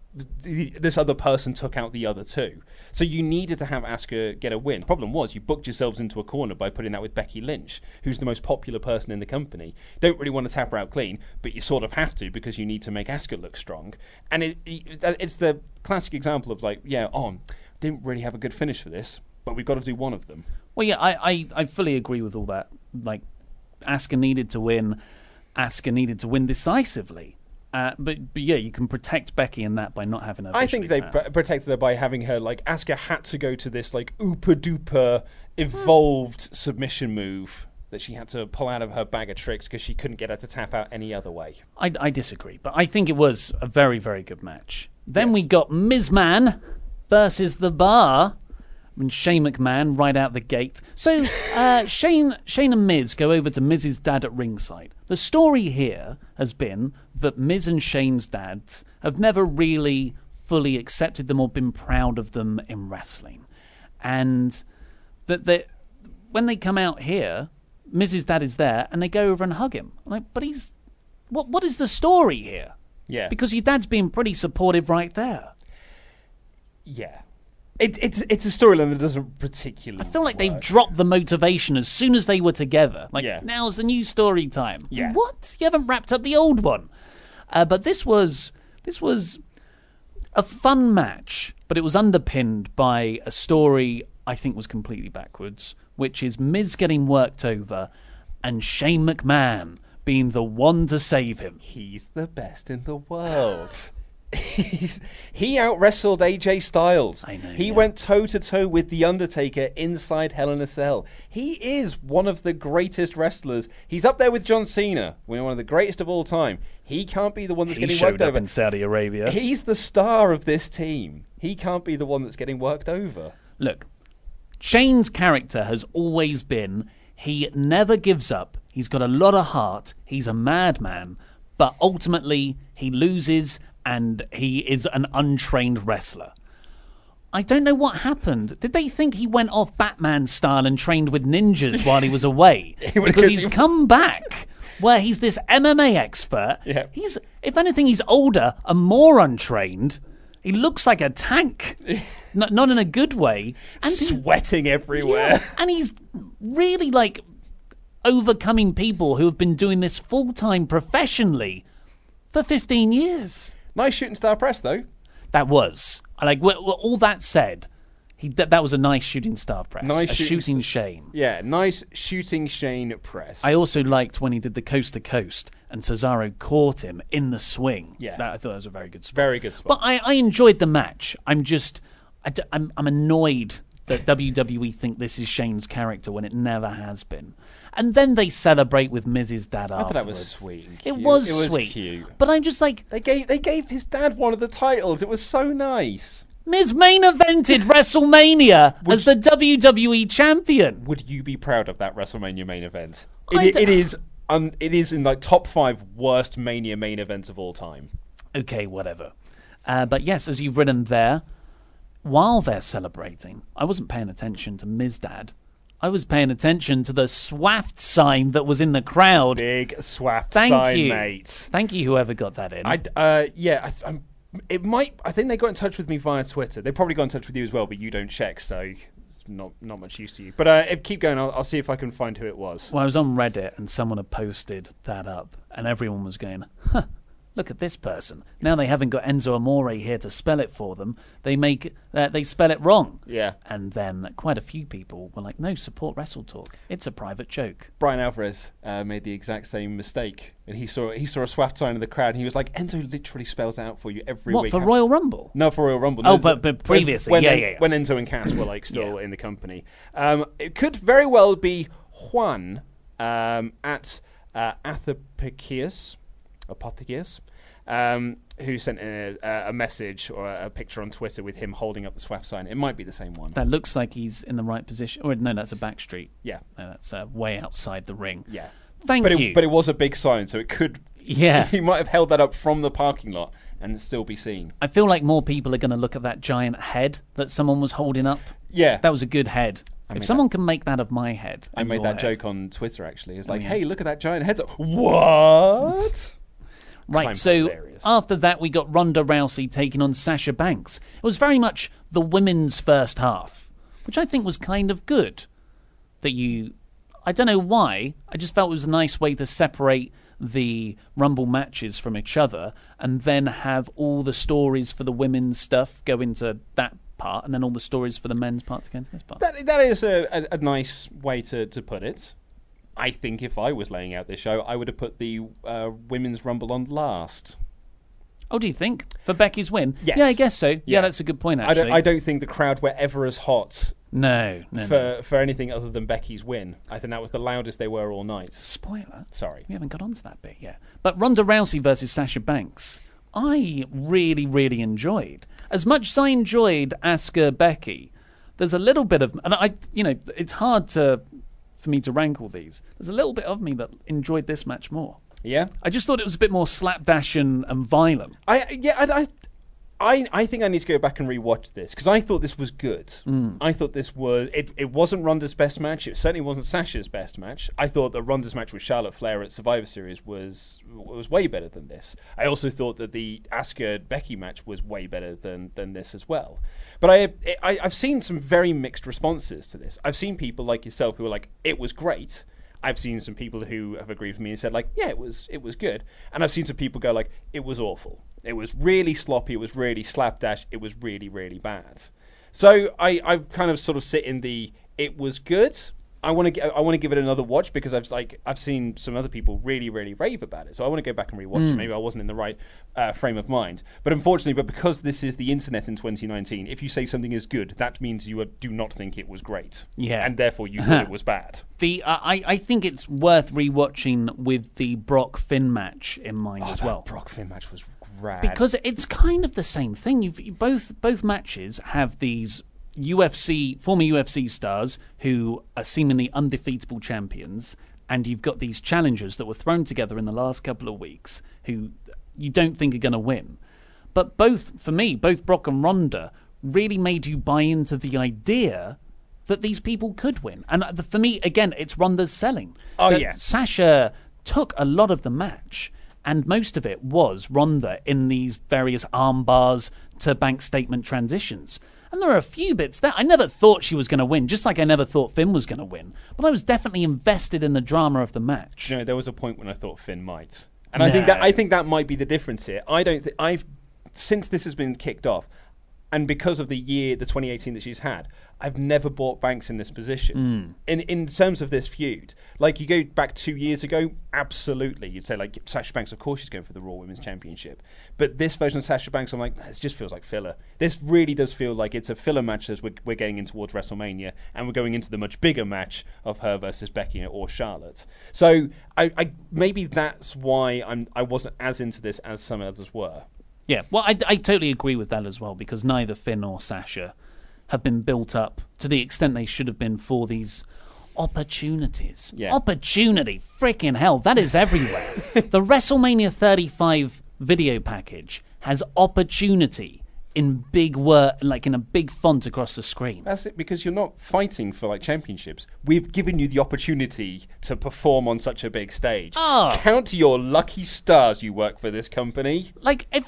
th- this other person took out the other two. So you needed to have Asuka get a win. Problem was, you booked yourselves into a corner by putting that with Becky Lynch, who's the most popular person in the company. Don't really want to tap her out clean, but you sort of have to because you need to make Asuka look strong. And it, it, it's the classic example of like, yeah, oh, didn't really have a good finish for this, but we've got to do one of them. Well, yeah, I, I, I fully agree with all that. Like, Asuka needed to win. Asuka needed to win decisively. Uh, but, but yeah, you can protect Becky in that by not having her. I think they visually pr- protected her by having her like Asuka had to go to this like ooper duper evolved submission move that she had to pull out of her bag of tricks because she couldn't get her to tap out any other way. I, I disagree, but I think it was a very, very good match. Then we got Miz Man versus The Bar. I mean, Shane McMahon right out the gate. So uh, Shane, Shane and Miz go over to Miz's dad at ringside. The story here has been that Miz and Shane's dads have never really fully accepted them or been proud of them in wrestling. and that they, when they come out here, Missus Dad is there, and they go over and hug him. I'm like, but he's what? What is the story here? Yeah, because your dad's being pretty supportive right there. Yeah. It, it's it's a storyline that doesn't particularly I feel like work. they've dropped the motivation as soon as they were together. Like, Yeah. now's the new story time. Yeah. What? You haven't wrapped up the old one. Uh, but this was this was a fun match, but it was underpinned by a story I think was completely backwards, which is Miz getting worked over and Shane McMahon being the one to save him. He's the best in the world. He's, he out-wrestled A J Styles. I know, he yeah. went toe-to-toe with The Undertaker inside Hell in a Cell. He is one of the greatest wrestlers. He's up there with John Cena, one of the greatest of all time. He can't be the one that's He getting showed worked up over. in Saudi Arabia. He's the star of this team. He can't be the one that's getting worked over. Look, Shane's character has always been he never gives up. He's got a lot of heart. He's a madman. But ultimately, he loses and he is an untrained wrestler. I don't know what happened. Did they think he went off Batman style and trained with ninjas while he was away? Because he's come back where he's this M M A expert. Yeah. He's, if anything, he's older and more untrained. He looks like a tank. Not, not in a good way. And he- Sweating everywhere. yeah, and he's really like overcoming people who have been doing this full-time professionally for fifteen years. Nice shooting star press, though. That was. Like, w- w- all that said, he th- that was a nice shooting star press. Nice a shooting shooting st- Shane. Yeah, nice shooting Shane press. I also liked when he did the coast to coast and Cesaro caught him in the swing. Yeah. That, I thought that was a very good spot. Very good spot. But I, I enjoyed the match. I'm just, I d- I'm, I'm annoyed that W W E think this is Shane's character when it never has been. And then they celebrate with Miz's dad I thought afterwards. that was sweet and It cute. was It was sweet. cute. But I'm just like, They gave they gave his dad one of the titles. It was so nice. Miz main evented WrestleMania as the W W E champion. Would you be proud of that WrestleMania main event? I It, d- it is un, it is in like top five worst Mania main events of all time. Okay, whatever. Uh, but yes, as you've written there, while they're celebrating, I wasn't paying attention to Miz Dad. I was paying attention to the SWAFT sign that was in the crowd. Big SWAFT Thank sign, you. mate. Thank you, whoever got that in. I uh yeah, I, I'm. It might. I think they got in touch with me via Twitter. They probably got in touch with you as well, but you don't check, so it's not not much use to you. But uh, if, keep going. I'll, I'll see if I can find who it was. Well, I was on Reddit and someone had posted that up, and everyone was going, huh, look at this person. Now they haven't got Enzo Amore here to spell it for them. They make uh, they spell it wrong. Yeah. And then quite a few people were like, no, support Wrestle Talk. It's a private joke. Brian Alvarez uh, made the exact same mistake, and he saw he saw a SWAFT sign in the crowd, and he was like, "Enzo literally spells it out for you every What, week." for Royal Rumble? No, for Royal Rumble. Oh, There's but- a- but previously, when, yeah, En- yeah, yeah. when Enzo and Cass were like still Yeah. in the company. Um, it could very well be Juan um, at uh, Athapicius, Apothekius, um, who sent a, a message or a picture on Twitter with him holding up the SWAFT sign. It might be the same one. That looks like he's in the right position. Or no, that's a backstreet. Yeah. No, that's uh, way outside the ring. Yeah. Thank but you. It, but it was a big sign, so it could. Yeah. He might have held that up from the parking lot and still be seen. I feel like more people are going to look at that giant head that someone was holding up. Yeah. That was a good head. I If made someone can make that of my head, I and made your that head. joke on Twitter, actually. It's like, yeah. hey, look at that giant head. What? Right, I'm so hilarious. after that, we got Ronda Rousey taking on Sasha Banks. It was very much the women's first half, which I think was kind of good. That you, I don't know why, I just felt it was a nice way to separate the Rumble matches from each other and then have all the stories for the women's stuff go into that part and then all the stories for the men's part to go into this part. That that is a, a, a nice way to, to put it. I think if I was laying out this show, I would have put the uh, Women's Rumble on last. Oh, do you think? For Becky's win? Yes. Yeah, I guess so. Yeah, Yeah. that's a good point, I actually. don't, I don't think the crowd were ever as hot No, no, for, no. for anything other than Becky's win. I think that was the loudest they were all night. Spoiler. Sorry. We haven't got onto that bit yet. But Ronda Rousey versus Sasha Banks, I really, really enjoyed. As much as I enjoyed Asuka Becky, there's a little bit of, and I, you know, it's hard to for me to rank all these. There's a little bit of me that enjoyed this match more. Yeah? I just thought it was a bit more slapdash and, and violent. I Yeah, I, I, I, I think I need to go back and rewatch this because I thought this was good. Mm. I thought this was it. It wasn't Ronda's best match. It certainly wasn't Sasha's best match. I thought that Ronda's match with Charlotte Flair at Survivor Series was was way better than this. I also thought that the Asuka Becky match was way better than than this as well. But I, I I've seen some very mixed responses to this. I've seen people like yourself who are like, it was great. I've seen some people who have agreed with me and said like, yeah, it was it was good. And I've seen some people go like, it was awful. It was really sloppy. It was really slapdash. It was really, really bad. So I, I kind of sort of sit in the it was good. I want to I want to give it another watch because I've like I've seen some other people really, really rave about it. So I want to go back and rewatch Mm. it. Maybe I wasn't in the right uh, frame of mind. But unfortunately, but because this is the internet in twenty nineteen, if you say something is good, that means you are, do not think it was great. Yeah. And therefore you thought it was bad. The uh, I I think it's worth rewatching with the Brock Finn match in mind Oh, as that well. Brock Finn match was rad. Because it's kind of the same thing. You've you both both matches have these U F C former U F C stars who are seemingly undefeatable champions, and you've got these challengers that were thrown together in the last couple of weeks who you don't think are going to win. But both, for me, both Brock and Ronda really made you buy into the idea that these people could win. And the, for me, again, it's Ronda's selling. Oh, That yeah. Sasha took a lot of the match, and most of it was Ronda in these various arm bars to bank statement transitions. And there are a few bits that I never thought she was going to win, just like I never thought Finn was going to win. But I was definitely invested in the drama of the match. You know, there was a point when I thought Finn might, and I think that I think that might be the difference here. I don't think I've since this has been kicked off, and because of the year, the twenty eighteen that she's had, I've never bought Banks in this position. In in terms of this feud, like you go back two years ago, absolutely, you'd say like Sasha Banks, of course she's going for the Raw Women's Championship. But this version of Sasha Banks, I'm like, this just feels like filler. This really does feel like it's a filler match as we're, we're getting in towards WrestleMania, and we're going into the much bigger match of her versus Becky or Charlotte. So I, I maybe that's why I'm I wasn't as into this as some others were. Yeah, well, I, I totally agree with that as well, because neither Finn or Sasha have been built up to the extent they should have been for these opportunities. Yeah. Opportunity. Freaking hell, that is everywhere. The WrestleMania thirty-five video package has opportunity in big word, like in a big font across the screen. That's it, because you're not fighting for like championships. We've given you the opportunity to perform on such a big stage. Oh. Count your lucky stars you work for this company. Like, if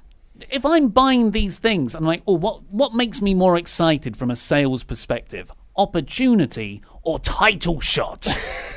if I'm buying these things, I'm like, oh, what what makes me more excited from a sales perspective? Opportunity or title shot?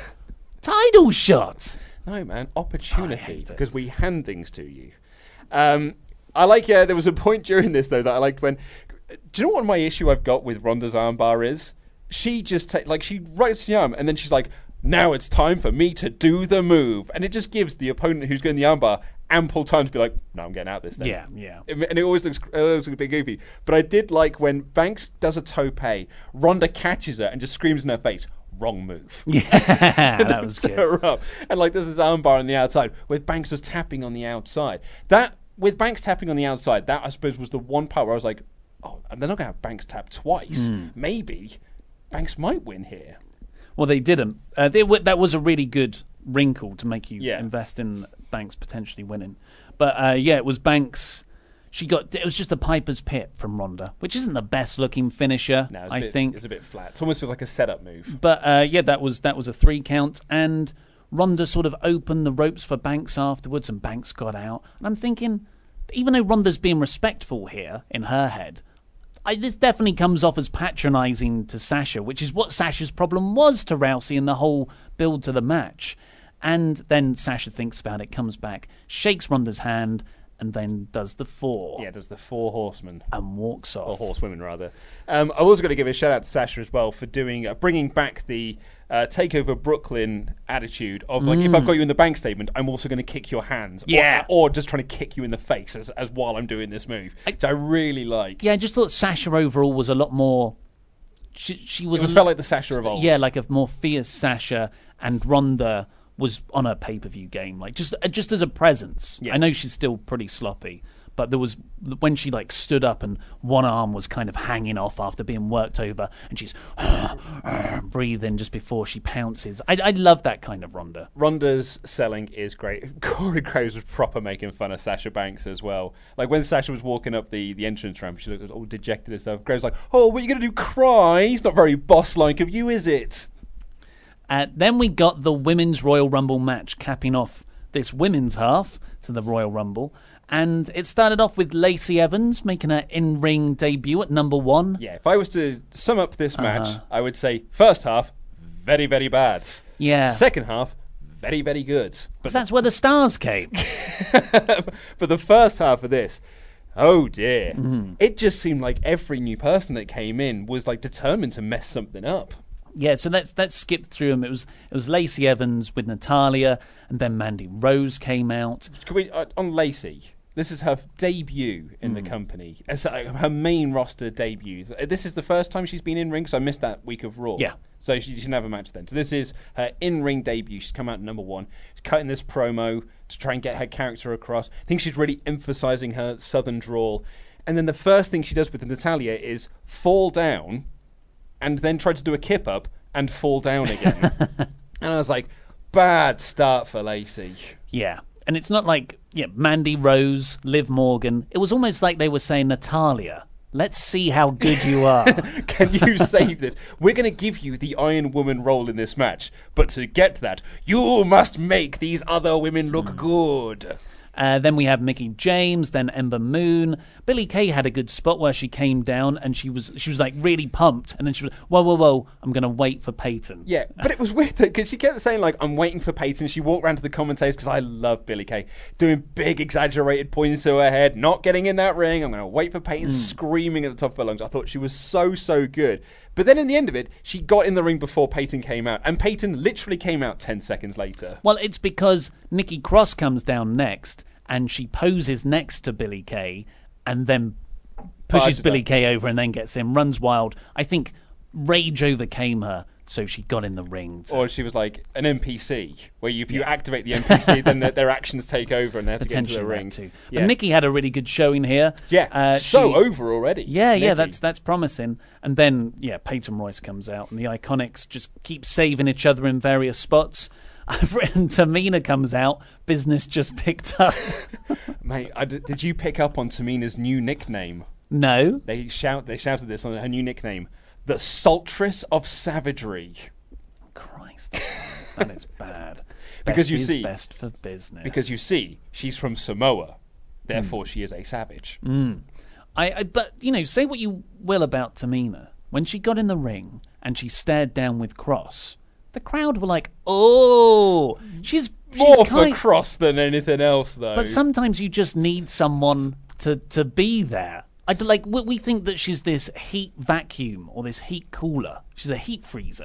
Title shot. No, man, I opportunity, hate it. because we hand things to you. Um, I like, uh, there was a point during this, though, that I liked when... Do you know what my issue I've got with Ronda's armbar is? She just, ta- like, she writes the arm, and then she's like, now it's time for me to do the move. And it just gives the opponent who's getting the armbar ample time to be like, no, I'm getting out this then. Yeah, yeah. And it always looks, it looks a bit goofy. But I did like when Banks does a tope, Ronda catches her and just screams in her face, wrong move. Yeah, that was Set good. her up. And like there's this armbar on the outside with Banks was tapping on the outside. That with Banks tapping on the outside, that I suppose was the one part where I was like, oh, and they're not gonna have Banks tap twice. Hmm. Maybe Banks might win here. Well, they didn't. Uh, they w- that was a really good wrinkle to make you Yeah. invest in Banks potentially winning. But uh, yeah, it was Banks. She got. It was just a Piper's Pit from Ronda, which isn't the best looking finisher. No, it's a I bit, think. it's a bit flat. It almost feels like a setup move. But uh, yeah, that was that was a three count, and Ronda sort of opened the ropes for Banks afterwards, and Banks got out. And I'm thinking, even though Ronda's being respectful here in her head, I, this definitely comes off as patronising to Sasha, which is what Sasha's problem was to Rousey in the whole build to the match. And then Sasha thinks about it, comes back, shakes Ronda's hand, and then does the four. Yeah, does the four horsemen. And walks off. Or horsewomen, rather. Um, I was going to give a shout out to Sasha as well for doing, uh, bringing back the uh, Takeover Brooklyn attitude of like, if I've got you in the bank statement, I'm also going to kick your hands. Yeah. Or, or just trying to kick you in the face as, as while I'm doing this move, which I really like. Yeah, I just thought Sasha overall was a lot more. She, she was. It a felt lot- like the Sasha of old. Yeah, like a more fierce Sasha, and Ronda was on her pay per view game, like just uh, just as a presence. Yeah. I know she's still pretty sloppy, but there was when she like stood up and one arm was kind of hanging off after being worked over, and she's breathing just before she pounces. I, I love that kind of Ronda. Ronda's selling is great. Corey Graves was proper making fun of Sasha Banks as well. Like when Sasha was walking up the, the entrance ramp, she looked all dejected herself. Graves was like, "Oh, what are you going to do? Cry? It's not very boss-like of you, is it?" Uh, then we got the Women's Royal Rumble match capping off this women's half to the Royal Rumble. And it started off with Lacey Evans making her in-ring debut at number one. Yeah, if I was to sum up this match, Uh-huh. I would say first half, very, very bad. Yeah. Second half, very, very good. But that's where the stars came. But the first half of this, oh dear. Mm-hmm. It just seemed like every new person that came in was like determined to mess something up. Yeah, so let's let's skip through them. It was it was Lacey Evans with Natalia, and then Mandy Rose came out. Can we, uh, on Lacey, this is her debut in the company. It's uh, her main roster debut. This is the first time she's been in ring, because I missed that week of Raw. Yeah. So she didn't have a match then. So this is her in-ring debut. She's come out at number one. She's cutting this promo to try and get her character across. I think she's really emphasizing her southern drawl. And then the first thing she does with Natalia is fall down and then try to do a kip up and fall down again. And I was like, bad start for Lacey. Yeah. And it's not like, yeah, Mandy Rose, Liv Morgan. It was almost like they were saying, Natalia, let's see how good you are. Can you save this? We're going to give you the Iron Woman role in this match. But to get that, you must make these other women look good. Uh, then we have Mickie James, then Ember Moon. Billie Kay had a good spot where she came down and she was she was like really pumped, and then she was, whoa, whoa, whoa, I'm going to wait for Peyton. Yeah, but it was weird because she kept saying like, I'm waiting for Peyton. She walked around to the commentators, because I love Billie Kay, doing big exaggerated points to her head, not getting in that ring. I'm going to wait for Peyton, mm. screaming at the top of her lungs. I thought she was so, so good. But then in the end of it, she got in the ring before Peyton came out, and Peyton literally came out ten seconds later. Well, it's because Nikki Cross comes down next, and she poses next to Billie Kay, and then pushes Billie Kay over and then gets in, runs wild. I think rage overcame her, so she got in the ring. To or she was like an N P C, where you, if you yeah. activate the N P C, then their, their actions take over and they have to get into the ring. Too. Yeah. But Nikki had a really good showing here. Yeah, uh, so she, over already. Yeah, Nikki. yeah, that's that's promising. And then, yeah, Peyton Royce comes out, and the Iconics just keep saving each other in various spots. I've written Tamina comes out, business just picked up. Mate, I d- did you pick up on Tamina's new nickname? No. They shout. They shouted this on her new nickname, the Sultress of Savagery. Christ, that is bad. Because best you is see, best for business. Because you see, she's from Samoa, therefore mm. she is a savage. Mm. I, I, but you know, say what you will about Tamina. When she got in the ring and she stared down with Cross, the crowd were like, "Oh, she's." More She's for kind... Cross than anything else, though. But sometimes you just need someone to, to be there. I do, like we think that she's this heat vacuum or this heat cooler. She's a heat freezer.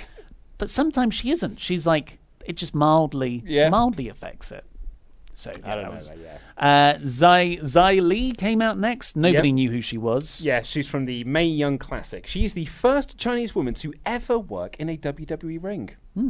But sometimes she isn't. She's like it just mildly yeah. mildly affects it. So I don't know. Was, that, yeah. Uh, Zai Zai Lee came out next. Nobody yep. knew who she was. Yeah, she's from the Mae Young Classic. She is the first Chinese woman to ever work in a W W E ring. Hmm.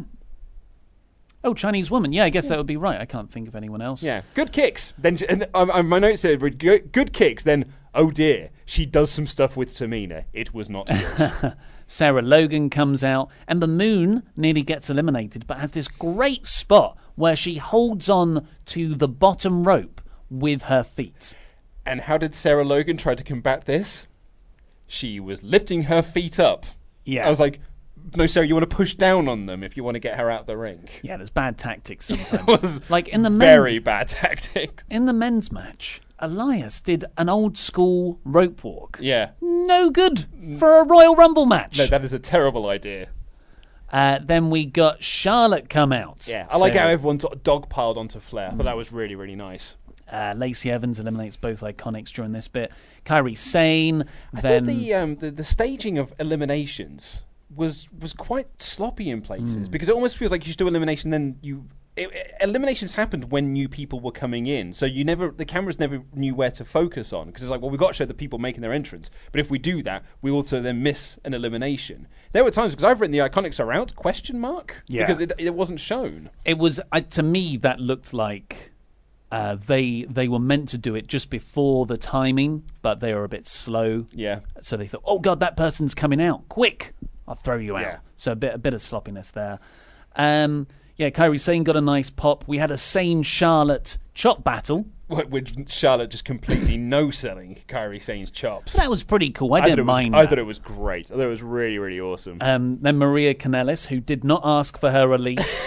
Oh, Chinese woman. Yeah, I guess yeah. that would be right. I can't think of anyone else. Yeah, good kicks. Then and, um, my notes said good, good kicks. Then, oh dear, she does some stuff with Tamina. It was not good. Sarah Logan comes out, and the Moon nearly gets eliminated, but has this great spot where she holds on to the bottom rope with her feet. And how did Sarah Logan try to combat this? She was lifting her feet up. Yeah. I was like, no, Sarah, you want to push down on them if you want to get her out the ring. Yeah, there's bad tactics sometimes. It was like in the very men's, bad tactics. In the men's match, Elias did an old school rope walk. Yeah. No good for a Royal Rumble match. No, that is a terrible idea. Uh, then we got Charlotte come out. Yeah, I so, like how everyone sort of dogpiled onto Flair. I thought that was really, really nice. Uh, Lacey Evans eliminates both Iconics during this bit. Kairi Sane. I then... thought the, um, the the staging of eliminations was was quite sloppy in places mm. because it almost feels like you just do elimination, then you it, it, eliminations happened when new people were coming in, so you never the cameras never knew where to focus on, because it's like, well, we've got to show the people making their entrance, but if we do that, we also then miss an elimination. There were times, because I've written the Iconics are out question mark yeah. because it, it wasn't shown. It was uh, to me that looked like Uh, they they were meant to do it just before the timing, but they were a bit slow. Yeah. So they thought, oh god, that person's coming out quick! I'll throw you out. Yeah. So a bit a bit of sloppiness there. Um, yeah, Kairi Sane got a nice pop. We had a Sane Charlotte chop battle. With Charlotte just completely no-selling Kairi Sane's chops. That was pretty cool. I, I thought didn't it was, mind I that. thought it was great. I thought it was really, really awesome. Um, then Maria Kanellis, who did not ask for her release.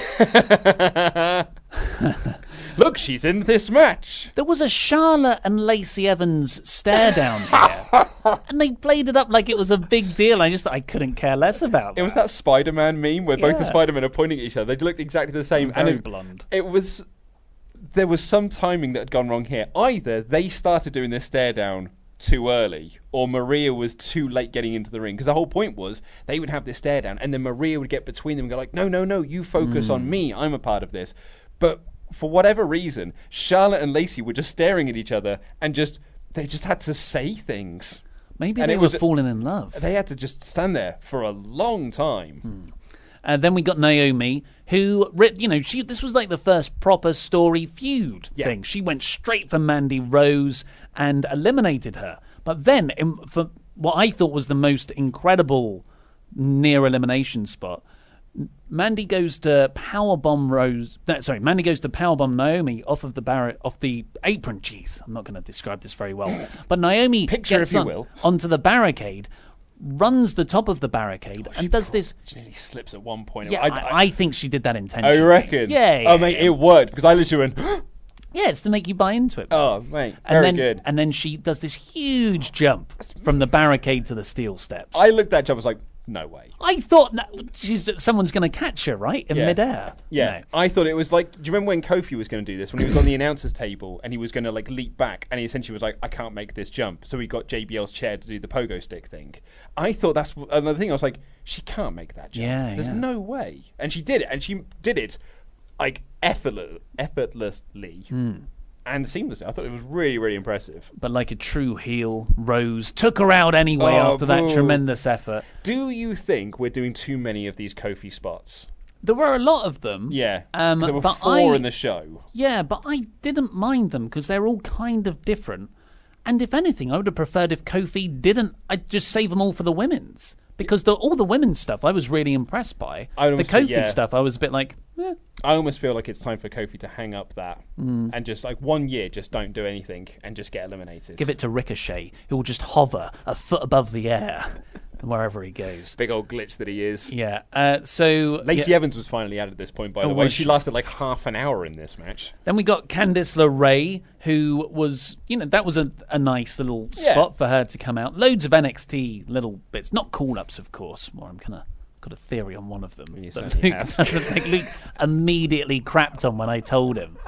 Look, she's in this match. There was a Charlotte and Lacey Evans stare down here. And they played it up like it was a big deal. I just I couldn't care less about that. It was that Spider-Man meme where both the Yeah. Spider-Men are pointing at each other. They looked exactly the same. Very and it, blonde. It was... There was some timing that had gone wrong here. Either they started doing this stare down too early, or Maria was too late getting into the ring. Because the whole point was they would have this stare down, and then Maria would get between them and go like, no, no, no, you focus Mm. on me. I'm a part of this. But for whatever reason, Charlotte and Lacey were just staring at each other and just... They just had to say things. Maybe And they it were was- falling in love. They had to just stand there for a long time. Uh, then we got Naomi, who, ri- you know, she this was like the first proper story feud Yeah. thing. She went straight for Mandy Rose and eliminated her. But then, in, for what I thought was the most incredible near elimination spot, Mandy goes to powerbomb Rose. No, sorry, Mandy goes to powerbomb Naomi off of the bar- off the apron. Jeez, I'm not going to describe this very well. But Naomi Picture, gets if you on- will. onto the barricade, runs the top of the barricade, and does this. She nearly slips at one point. Yeah, I, I, I think she did that intentionally. I reckon. Yeah, yeah, Oh, mate, yeah. it worked because I literally went. Yeah, it's to make you buy into it. Oh, mate, and very then, good. And then she does this huge jump from the barricade to the steel steps. I looked at that jump. I was like, no way. I thought that she's, someone's going to catch her, right, in Yeah. midair. Yeah, No. I thought it was like. Do you remember when Kofi was going to do this? When he was on the announcers table and he was going to like leap back, and he essentially was like, "I can't make this jump," so he got J B L's chair to do the pogo stick thing. I thought that's another thing. I was like, she can't make that jump. Yeah, There's yeah. no way, and she did it, and she did it like effortless, effortlessly. Hmm. And seamlessly. I thought it was really, really impressive. But like a true heel, Rose took her out anyway Oh, after that boo. tremendous effort. Do you think we're doing too many of these Kofi spots? There were a lot of them. Yeah. Um, 'Cause there were but four I, in the show. Yeah, but I didn't mind them because they're all kind of different. And if anything, I would have preferred if Kofi didn't. I'd just save them all for the women's. Because the, all the women's stuff I was really impressed by. I The almost- Kofi yeah. stuff I was a bit like, eh. I almost feel like it's time for Kofi to hang up that Mm. and just like one year, just don't do anything and just get eliminated. Give it to Ricochet, who will just hover a foot above the air wherever he goes. Big old glitch that he is. Yeah. Uh, so Lacey yeah. Evans was finally out at this point, by Oh, the way. was She she? lasted like half an hour in this match. Then we got Candice LeRae, who was, you know, that was a, a nice little Yeah. spot for her to come out. Loads of N X T little bits, not call-ups, of course. Well, I'm kind of got a theory on one of them You that certainly Luke have. doesn't think Luke immediately crapped on when I told him.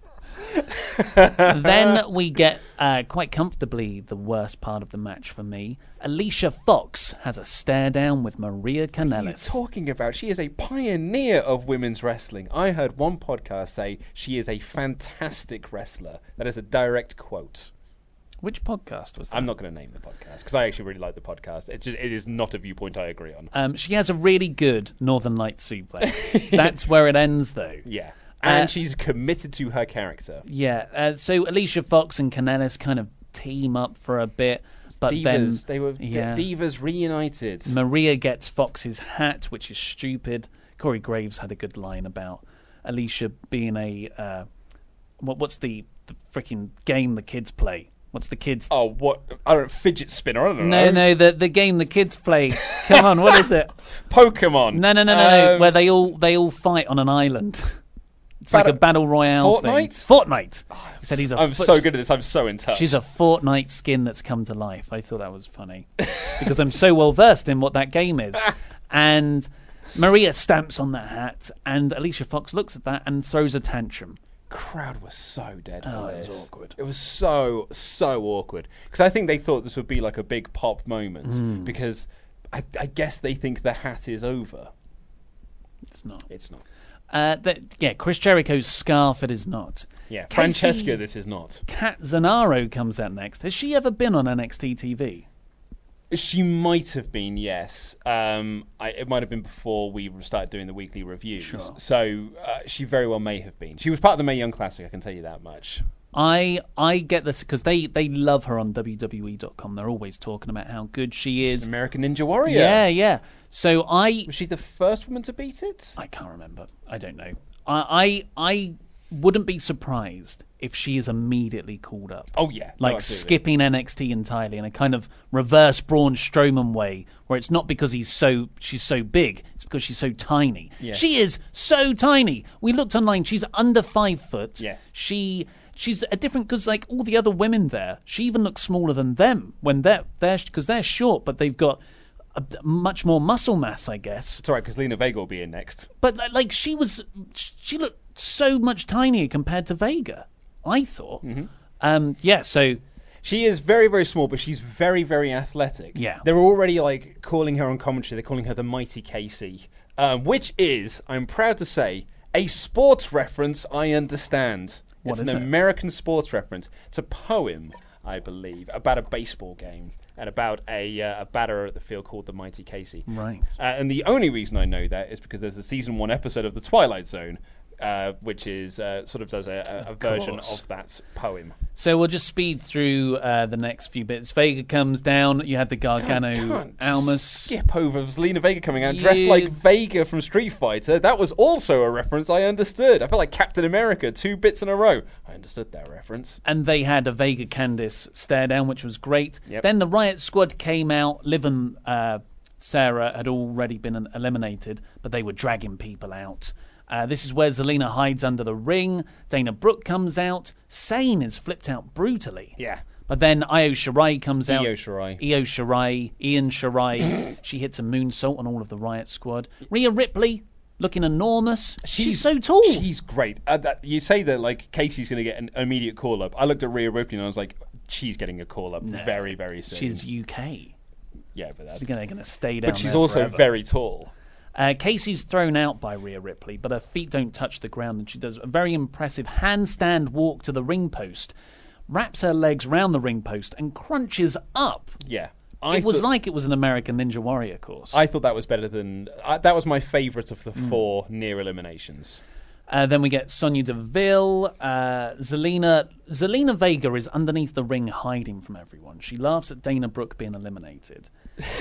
Then we get uh, quite comfortably the worst part of the match for me. Alicia Fox has a stare down with Maria What are you Kanellis. talking about? She is a pioneer of women's wrestling. I heard one podcast say she is a fantastic wrestler. That is a direct quote. Which podcast was that? I'm not going to name the podcast because I actually really like the podcast. It's just, it is not a viewpoint I agree on. Um, she has a really good Northern Light suplex. That's where it ends, though. Yeah. And Uh, she's committed to her character. Yeah, uh, so Alicia Fox and Kanellis kind of team up for a bit, but Divas. then they were yeah, Divas reunited. Maria gets Fox's hat, which is stupid. Corey Graves had a good line about Alicia being a uh, what, what's the, the freaking game the kids play? What's the kids? Oh, what? I don't know, fidget spinner. I don't No, know. no, the the game the kids play. Come on, what is it? Pokemon. No, no, no, no, no. Um, Where they all they all fight on an island. It's like a Battle- battle royale Fortnite? thing. Fortnite. He said he's a I'm foot- so good at this. I'm so in touch. She's a Fortnite skin that's come to life. I thought that was funny because I'm so well versed in what that game is. And Maria stamps on that hat, and Alicia Fox looks at that and throws a tantrum. crowd was so dead for Oh, it this. was awkward. It was so so awkward because I think they thought this would be like a big pop moment Mm. because I, I guess they think the hat is over. It's not. It's not. Uh, that, yeah, Chris Jericho's scarf. It is not. Yeah, Casey- Francesca. This is not. Kat Zanaro comes out next. Has she ever been on N X T T V? She might have been, yes. Um, I, it might have been before we started doing the weekly reviews. Sure. So uh, she very well may have been. She was part of the Mae Young Classic, I can tell you that much. I I get this because they, they love her on W W E dot com. They're always talking about how good she is. She's an American Ninja Warrior. Yeah, yeah. So I... Was she the first woman to beat it? I can't remember. I don't know. I I, I wouldn't be surprised if she is immediately called up. Oh, yeah. Like no, skipping N X T entirely in a kind of reverse Braun Strowman way, where it's not because he's so she's so big, it's because she's so tiny. Yeah. She is so tiny. We looked online, she's under five foot. Yeah. She she's a different, because like all the other women there, she even looks smaller than them when they're they're because they're short, but they've got a, much more muscle mass, I guess. It's all right, because Lena Vega will be in next. But like she was, she looked so much tinier compared to Vega, I thought. Mm-hmm. Um, yeah, so she is very, very small, but she's very, very athletic. Yeah. They're already like calling her on commentary. They're calling her the Mighty Casey, um, which is, I'm proud to say, a sports reference I understand. What it's is an it? American sports reference. It's a poem, I believe, about a baseball game and about a, uh, a batter at the field called the Mighty Casey. Right. Uh, and the only reason I know that is because there's a season one episode of The Twilight Zone, uh, which is uh, sort of does a, a, a version course. of that poem. So we'll just speed through uh, the next few bits. Vega comes down. You had the Gargano Can't Almas. skip over Zelina Vega coming out dressed like Vega from Street Fighter. That was also a reference I understood. I felt like Captain America, two bits in a row. I understood that reference. And they had a Vega Candice stare down, which was great. Yep. Then the Riot Squad came out. Liv and uh, Sarah had already been eliminated, but they were dragging people out. Uh, this is where Zelina hides under the ring. Dana Brooke comes out. Sane is flipped out brutally. Yeah. But then Io Shirai comes out. Io Shirai. Io Shirai. Ian Shirai. She hits a moonsault on all of the Riot Squad. Rhea Ripley, looking enormous. She's, she's so tall. She's great. Uh, that, you say that like Casey's going to get an immediate call up. I looked at Rhea Ripley and I was like, she's getting a call up No. very, very soon. She's U K. Yeah, but that's... She's going to stay down But she's there also forever. very tall. Uh, Casey's thrown out by Rhea Ripley, but her feet don't touch the ground, and she does a very impressive handstand walk to the ring post, wraps her legs round the ring post, and crunches up. Yeah. I it was thought- like it was an American Ninja Warrior course. I thought that was better than... Uh, that was my favourite of the four near eliminations. Uh, then we get Sonya Deville. Uh, Zelina Zelina Vega is underneath the ring hiding from everyone. She laughs at Dana Brooke being eliminated.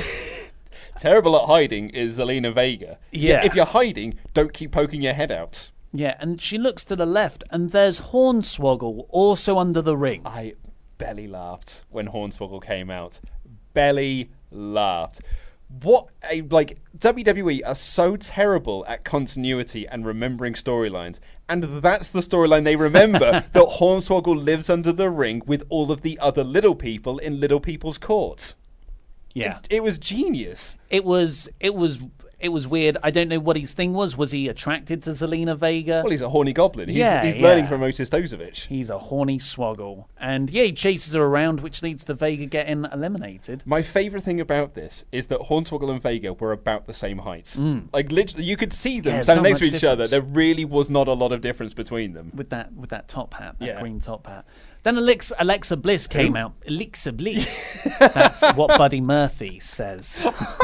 Terrible at hiding is Zelina Vega. Yeah. If you're hiding, don't keep poking your head out. Yeah, and she looks to the left, and there's Hornswoggle also under the ring. I belly laughed when Hornswoggle came out. Belly laughed. What a, like, W W E are so terrible at continuity and remembering storylines, and that's the storyline they remember, that Hornswoggle lives under the ring with all of the other little people in Little People's Court. Yeah. It's, it was genius. It was it was it was weird. I don't know what his thing was. Was he attracted to Zelina Vega? Well, he's a horny goblin. He's, Yeah, he's learning yeah. from Otis Dozovich. He's a horny swoggle. And yeah, he chases her around, which leads to Vega getting eliminated. My favourite thing about this is that Hornswoggle and Vega were about the same height. Like, literally, you could see them Yeah, there's standing not next to much each other. difference. There really was not a lot of difference between them. With that with that top hat, that Yeah. green top hat. Then Alexa, Alexa Bliss came out. Alexa Bliss. That's what Buddy Murphy says.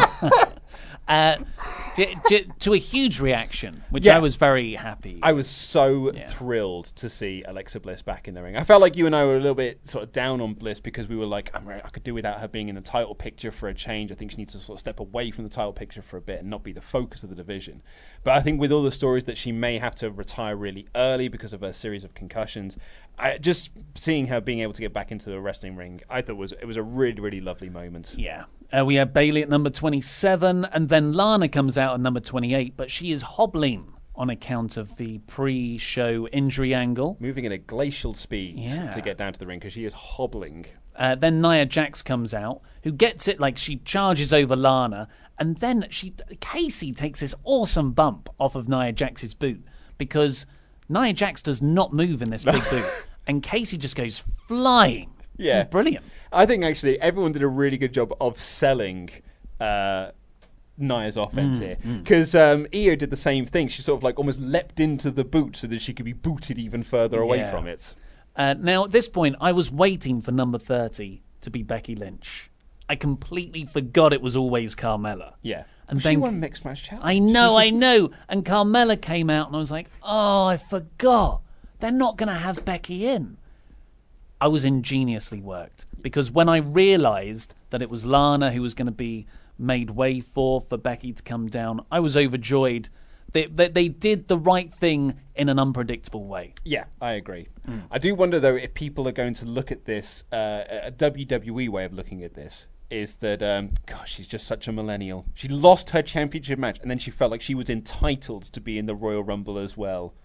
uh, j- j- to a huge reaction, which Yeah. I was very happy. I was so Yeah. thrilled to see Alexa Bliss back in the ring. I felt like you and I were a little bit sort of down on Bliss because we were like, I'm re- I could do without her being in the title picture for a change. I think she needs to sort of step away from the title picture for a bit and not be the focus of the division. But I think with all the stories that she may have to retire really early because of a series of concussions, I, just seeing her being able to get back into the wrestling ring, I thought was it was a really, really lovely moment. Yeah. Uh, we have Bailey at number twenty-seven, and then Lana comes out at number twenty-eight, but she is hobbling on account of the pre-show injury angle. Moving at a glacial speed Yeah. to get down to the ring because she is hobbling. Uh, then Nia Jax comes out, who gets it like she charges over Lana, and then she Casey takes this awesome bump off of Nia Jax's boot because Nia Jax does not move in this big boot, and Casey just goes flying. Yeah. It was brilliant. I think actually everyone did a really good job of selling uh, Nia's offense here because um, Io did the same thing. She sort of like almost leapt into the boot so that she could be booted even further away Yeah. from it. Uh, now, at this point, I was waiting for number thirty to be Becky Lynch. I completely forgot it was always Carmella. Yeah. And she then won Mixed Match Challenge. I know, I know. And Carmella came out, and I was like, oh, I forgot. They're not going to have Becky in. I was ingeniously worked, because when I realised that it was Lana who was going to be made way for for Becky to come down, I was overjoyed. They, they, they did the right thing in an unpredictable way. Yeah, I agree. Mm. I do wonder, though, if people are going to look at this, uh, a W W E way of looking at this is that, um, gosh, she's just such a millennial. She lost her championship match, and then she felt like she was entitled to be in the Royal Rumble as well.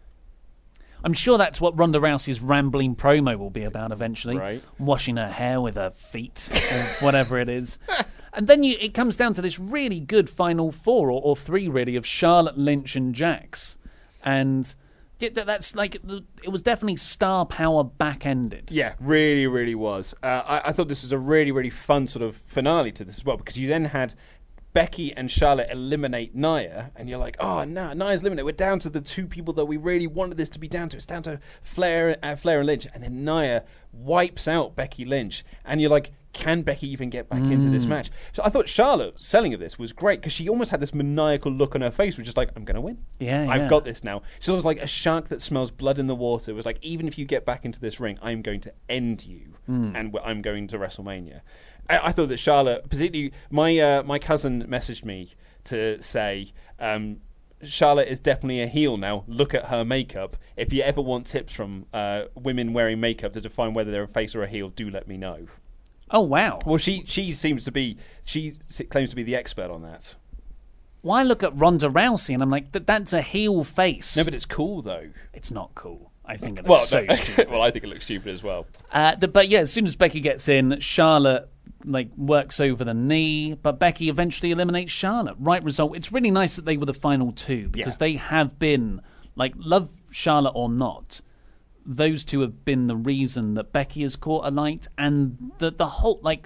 I'm sure that's what Ronda Rousey's rambling promo will be about eventually. Right. Washing her hair with her feet or whatever it is. And then you, it comes down to this really good final four, or, or three really, of Charlotte, Lynch and Jax. And yeah, that's like, it was definitely star power back-ended. Yeah, really, really was. Uh, I, I thought this was a really, really fun sort of finale to this as well, because you then had Becky and Charlotte eliminate Nia, and you're like, oh, no, Nia's eliminated. We're down to the two people that we really wanted this to be down to. It's down to Flair, uh, Flair and Lynch. And then Nia wipes out Becky Lynch. And you're like, can Becky even get back mm. into this match? So I thought Charlotte's selling of this was great, because she almost had this maniacal look on her face, which is like, I'm going to win. Yeah, I've yeah. got this now. So it was like a shark that smells blood in the water. It was like, even if you get back into this ring, I'm going to end you, Mm. and I'm going to WrestleMania. I, I thought that Charlotte, particularly, my uh, my cousin messaged me to say, um, Charlotte is definitely a heel now. Look at her makeup. If you ever want tips from uh, women wearing makeup to define whether they're a face or a heel, do let me know. Oh, wow. Well, she she seems to be, she claims to be the expert on that. Well, I look at Ronda Rousey and I'm like, that that's a heel face. No, but it's cool, though. It's not cool. I think it looks well, so no. stupid. Well, I think it looks stupid as well. Uh, the, but yeah, as soon as Becky gets in, Charlotte like works over the knee, but Becky eventually eliminates Charlotte. Right result. It's really nice that they were the final two, because Yeah. they have been, like, love Charlotte or not, those two have been the reason that Becky has caught a light, and the the whole, like,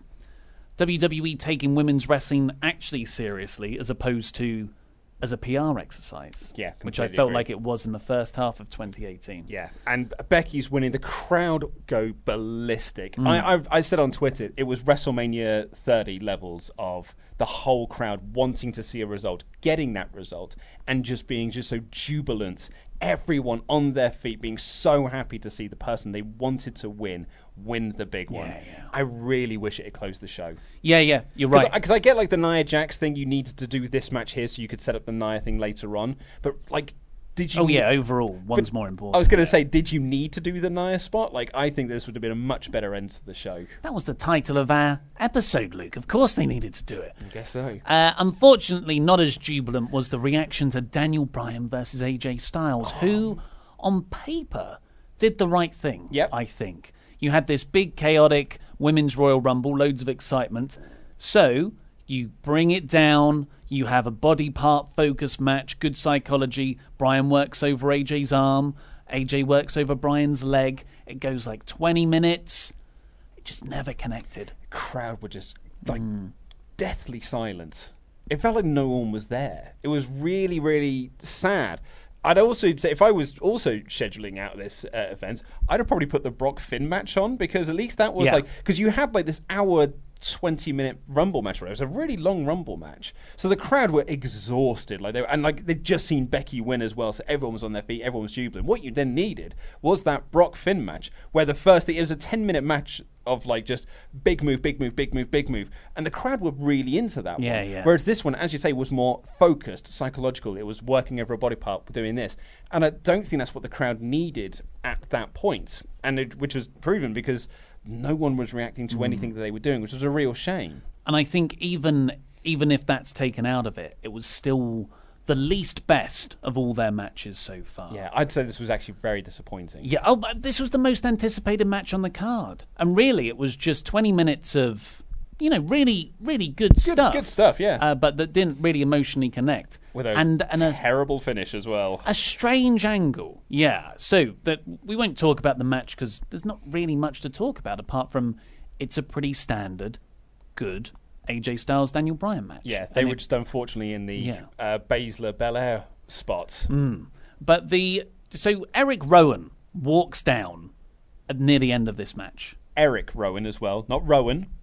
W W E taking women's wrestling actually seriously as opposed to as a P R exercise. Yeah, which I completely felt agree. like it was in the first half of twenty eighteen. Yeah, and Becky's winning. The crowd go ballistic. Mm. I, I I said on Twitter, it was WrestleMania thirty levels of the whole crowd wanting to see a result, getting that result, and just being just so jubilant. Everyone on their feet, being so happy to see the person they wanted to win win the big one. Yeah, yeah. I really wish it had closed the show. Yeah, yeah, you're right. Because I, I get like the Nia Jax thing, you needed to do this match here so you could set up the Nia thing later on. But like, did you... Oh, yeah, overall, one's but more important. I was going to say, did you need to do the Nia spot? Like, I think this would have been a much better end to the show. That was the title of our episode, Luke. Of course they needed to do it. I guess so. Uh, unfortunately, not as jubilant was the reaction to Daniel Bryan versus A J Styles, oh. who, on paper, did the right thing, yep. I think. You had this big, chaotic Women's Royal Rumble, loads of excitement. So, you bring it down, you have a body part focus match, good psychology. Bryan works over A J's arm, A J works over Bryan's leg. It goes like twenty minutes. It just never connected. The crowd were just like mm. deathly silent. It felt like no one was there. It was really, really sad. I'd also say, if I was also scheduling out this uh, event, I'd have probably put the Brock Finn match on, because at least that was yeah. like, because you had like this hour twenty minute Rumble match. Right? It was a really long Rumble match, so the crowd were exhausted. Like they were, and like they'd just seen Becky win as well, so everyone was on their feet, everyone was jubilant. What you then needed was that Brock Finn match, where the first thing, it was a ten minute match of like just big move, big move, big move, big move, and the crowd were really into that yeah, one. Yeah. Whereas this one, as you say, was more focused, psychological. It was working over a body part, doing this, and I don't think that's what the crowd needed at that point, and it, which was proven because no one was reacting to mm. anything that they were doing, which was a real shame. And I think even even if that's taken out of it, it was still the least best of all their matches so far. Yeah, I'd say this was actually very disappointing. Yeah, oh, but this was the most anticipated match on the card. And really, it was just twenty minutes of, you know, really, really good, good stuff. Good stuff, yeah. Uh, but that didn't really emotionally connect. With a and, and terrible a, finish as well. A strange angle, yeah. So that we won't talk about the match because there's not really much to talk about apart from it's a pretty standard, good A J Styles Daniel Bryan match. Yeah, they and were it, just unfortunately in the yeah. uh, Baszler Belair spot. Mm. But the so Eric Rowan walks down at near the end of this match. Eric Rowan as well, not Rowan.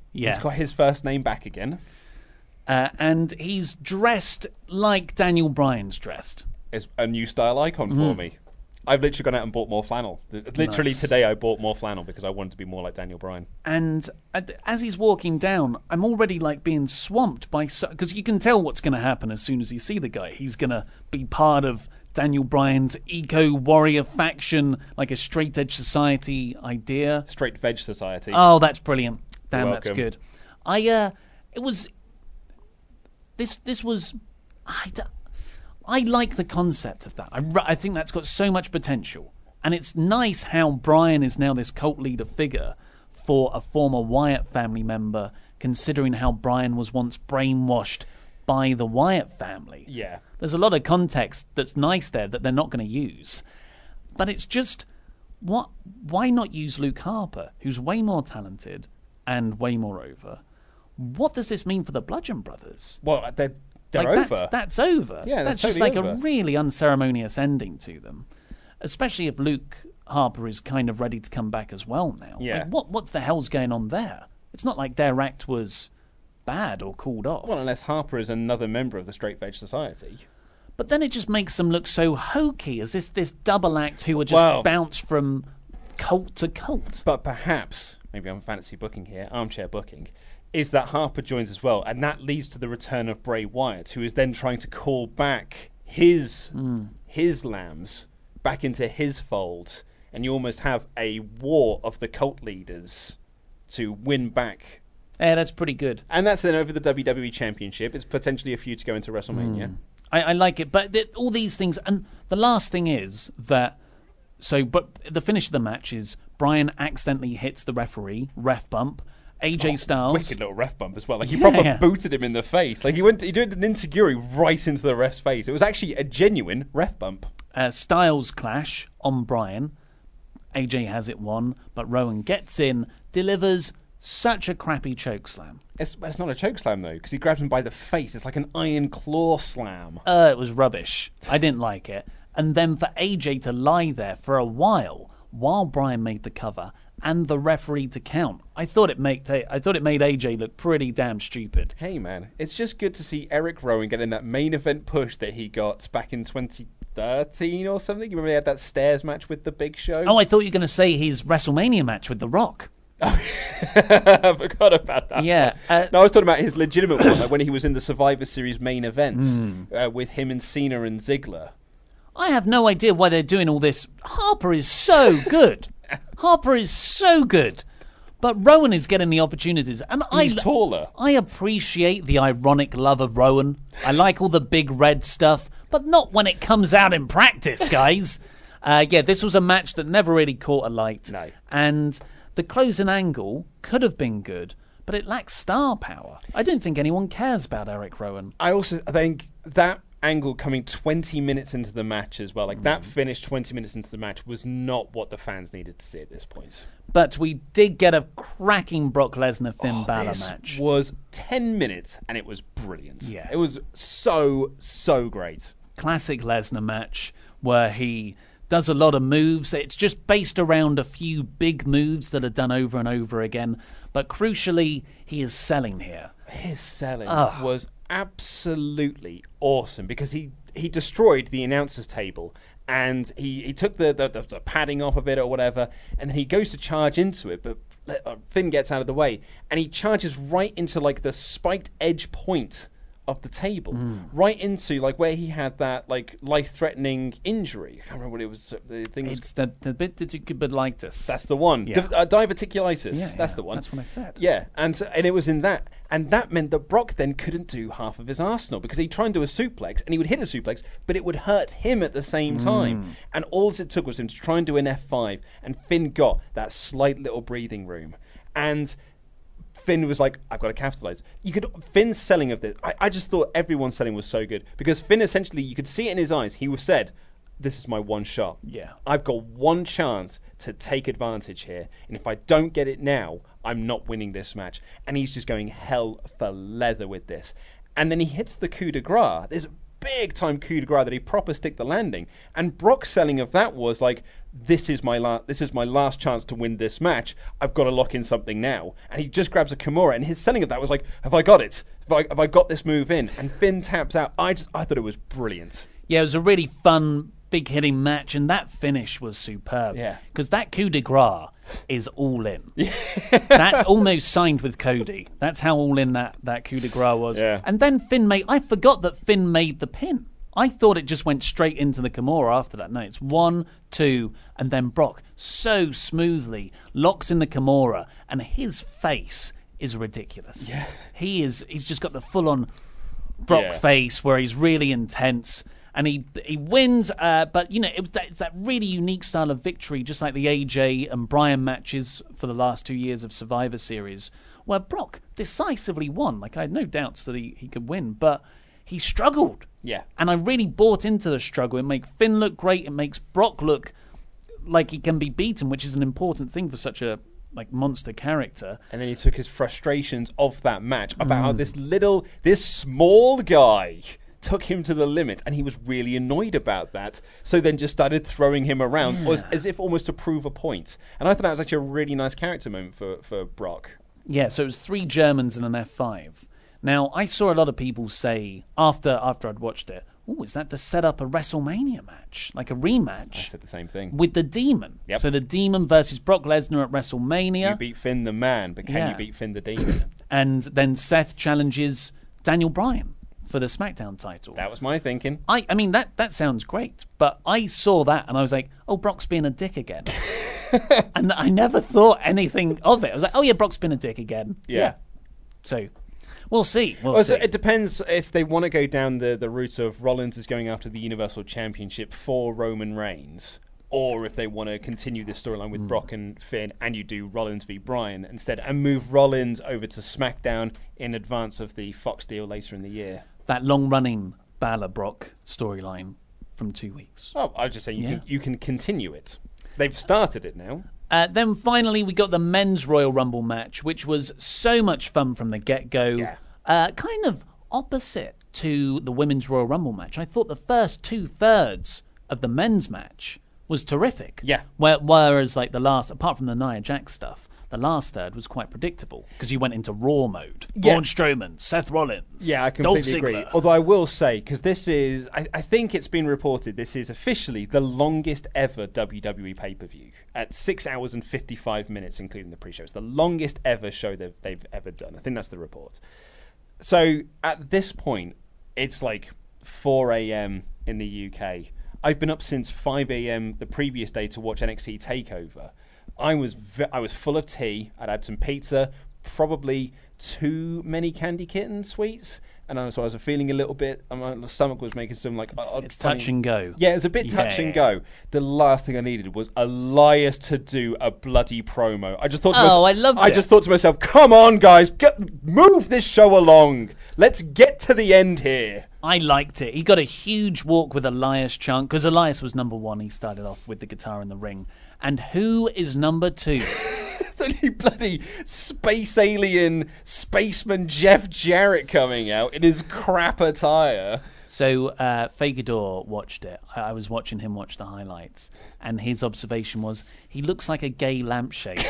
Yeah. He's got his first name back again. Uh, and he's dressed like Daniel Bryan's dressed. It's a new style icon for me. I've literally gone out and bought more flannel. Literally Nice. today I bought more flannel because I wanted to be more like Daniel Bryan. And as he's walking down, I'm already like being swamped by... Because you can tell what's going to happen as soon as you see the guy. He's going to be part of Daniel Bryan's eco-warrior faction, like a straight-edge society idea. Straight Veg Society. Oh, that's brilliant. Damn, You're that's welcome. good. I, uh... It was... This, this was... I, d- I like the concept of that. I, r- I think that's got so much potential. And it's nice how Bryan is now this cult leader figure for a former Wyatt family member, considering how Bryan was once brainwashed by the Wyatt family. Yeah. There's a lot of context that's nice there that they're not going to use. But it's just, what? Why not use Luke Harper, who's way more talented and way more over? What does this mean for the Bludgeon Brothers? Well, they're, they're like, over. That's, that's over. Yeah, that's, that's just totally like over. a really unceremonious ending to them. Especially if Luke Harper is kind of ready to come back as well now. Yeah. Like, what what the hell's going on there? It's not like their act was bad or called off. Well, unless Harper is another member of the Straight Veg Society. But then it just makes them look so hokey as this this double act who would just Well- bounce from cult to cult. But perhaps, maybe I'm fantasy booking here, armchair booking, is that Harper joins as well, and that leads to the return of Bray Wyatt, who is then trying to call back his his lambs back into his fold, and you almost have a war of the cult leaders to win back. Yeah, that's pretty good. And that's then over the W W E Championship. It's potentially a feud to go into WrestleMania. I, I like it, but th- all these things, and the last thing is that, so, but the finish of the match is Bryan accidentally hits the referee, ref bump, A J Styles. Wicked little ref bump as well. Like he Yeah, proper yeah. booted him in the face. Like he went, he did an enziguri right into the ref's face. It was actually a genuine ref bump. Uh, Styles clash on Bryan. A J has it won, but Rowan gets in, delivers such a crappy choke slam. It's, it's not a choke slam though, because he grabs him by the face. It's like an iron claw slam. Uh, it was rubbish. I didn't like it. And then for A J to lie there for a while, while Bryan made the cover, and the referee to count. I thought it made I thought it made A J look pretty damn stupid. Hey man, it's just good to see Eric Rowan getting that main event push that he got back in twenty thirteen or something. You remember they had that stairs match with the Big Show? Oh, I thought you were going to say his WrestleMania match with The Rock. I forgot about that. Yeah. Uh, No, I was talking about his legitimate one, like when he was in the Survivor Series main event uh, with him and Cena and Ziggler. I have no idea why they're doing all this. Harper is so good. Harper is so good. But Rowan is getting the opportunities. And He's I, taller. I appreciate the ironic love of Rowan. I like all the big red stuff, but not when it comes out in practice, guys. uh, yeah, this was a match that never really caught a light. No. And the closing angle could have been good, but it lacks star power. I don't think anyone cares about Eric Rowan. I also think that angle coming twenty minutes into the match as well, like that finish twenty minutes into the match was not what the fans needed to see at this point. But we did get a cracking Brock Lesnar-Finn Balor This match. was ten minutes and it was brilliant. Yeah. It was so, so great. Classic Lesnar match where he does a lot of moves. It's just based around a few big moves that are done over and over again. But crucially, he is selling here. His selling Ugh. was absolutely awesome because he, he destroyed the announcer's table and he, he took the, the, the, the padding off of it or whatever, and then he goes to charge into it, but uh, Finn gets out of the way, and he charges right into like the spiked edge point of the table, right into like where he had that like life-threatening injury. I can't remember what it was. The thing was. It's the, the bit that you could belitis. That's the one. Yeah. Di- uh, diverticulitis. Yeah, That's yeah, the one. that's what I said. Yeah, and so- and it was in that, and that meant that Brock then couldn't do half of his arsenal because he'd try and do a suplex, and he would hit a suplex, but it would hurt him at the same time. And all it took was him to try and do an F five, and Finn got that slight little breathing room, and Finn was like, I've got to capitalize. You could Finn's selling of this. I, I just thought everyone's selling was so good because Finn essentially, you could see it in his eyes. He was said, "This is my one shot. Yeah. I've got one chance to take advantage here, and if I don't get it now, I'm not winning this match." And he's just going hell for leather with this. And then he hits the coup de grace. There's big time coup de grace that he proper stick the landing. And Brock's selling of that was like, this is my la- this is my last chance to win this match. I've got to lock in something now. And he just grabs a Kimura, and his selling of that was like, have I got it? Have I, have I got this move in? And Finn taps out. I just I thought it was brilliant. Yeah, it was a really fun, big hitting match, and that finish was superb. Yeah. Because that coup de grace is all in. That almost signed with Cody. That's how all in that, that coup de grace was. Yeah. And then Finn made... I forgot that Finn made the pin. I thought it just went straight into the Kimura after that. No, it's one, two, and then Brock so smoothly locks in the Kimura, and his face is ridiculous. Yeah. He is... He's just got the full-on Brock Yeah. face where he's really intense. And he he wins, uh, but, you know, it was that, it's that really unique style of victory, just like the A J and Bryan matches for the last two years of Survivor Series, where Brock decisively won. Like, I had no doubts that he, he could win, but he struggled. Yeah. And I really bought into the struggle. It makes Finn look great. It makes Brock look like he can be beaten, which is an important thing for such a like monster character. And then he took his frustrations of that match about how this little, this small guy took him to the limit, and he was really annoyed about that. So then just started throwing him around Yeah. as, as if almost to prove a point. And I thought that was actually a really nice character moment for, for Brock. Yeah, so it was three Germans and an F five. Now, I saw a lot of people say, after after I'd watched it, oh, is that to set up a WrestleMania match? Like a rematch? I said the same thing. With the Demon. Yep. So the Demon versus Brock Lesnar at WrestleMania. You beat Finn the man, but can Yeah. you beat Finn the demon? And then Seth challenges Daniel Bryan for the SmackDown title. That was my thinking. I, I mean, that, that sounds great. But I saw that and I was like, oh, Brock's being a dick again. And I never thought anything of it. I was like, oh, yeah, Brock's been a dick again. Yeah. So we'll see. We'll Well, see. so it depends if they want to go down the, the route of Rollins is going after the Universal Championship for Roman Reigns, or if they want to continue this storyline with Mm. Brock and Finn, and you do Rollins v Bryan instead, and move Rollins over to SmackDown in advance of the Fox deal later in the year. That long-running Balor Brock storyline from two weeks. Oh, I was just saying you, Yeah. can, you can continue it. They've started it now. Uh, then finally, we got the men's Royal Rumble match, which was so much fun from the get-go. Yeah. Uh, kind of opposite to the women's Royal Rumble match. I thought the first two-thirds of the men's match was terrific. Yeah. Where, whereas, like, the last, apart from the Nia Jax stuff, the last third was quite predictable because you went into Raw mode. Yeah. Braun Strowman, Seth Rollins, Yeah, I Dolph completely agree. Ziggler. Although I will say, because this is, I, I think it's been reported, this is officially the longest ever W W E pay-per-view at six hours and fifty-five minutes, including the pre-show. It's the longest ever show they've, they've ever done. I think that's the report. So at this point, it's like four a.m. in the U K. I've been up since five a.m. the previous day to watch N X T TakeOver. I was ve- I was full of tea. I'd had some pizza, probably too many Candy Kitten sweets, and I was, so I was feeling a little bit. My stomach was making some like It's, uh, it's funny- touch and go. Yeah, it was a bit touch Yeah. and go. The last thing I needed was Elias to do a bloody promo. I just thought. To Oh, myself, I loved I it. just thought to myself, "Come on, guys, get move this show along. Let's get to the end here." I liked it. He got a huge walk with Elias chant because Elias was number one. He started off with the guitar in the ring. And who is number two? The bloody space alien spaceman Jeff Jarrett coming out in his crap attire. So uh, Fagador watched it. I, I was watching him watch the highlights, and his observation was he looks like a gay lampshade.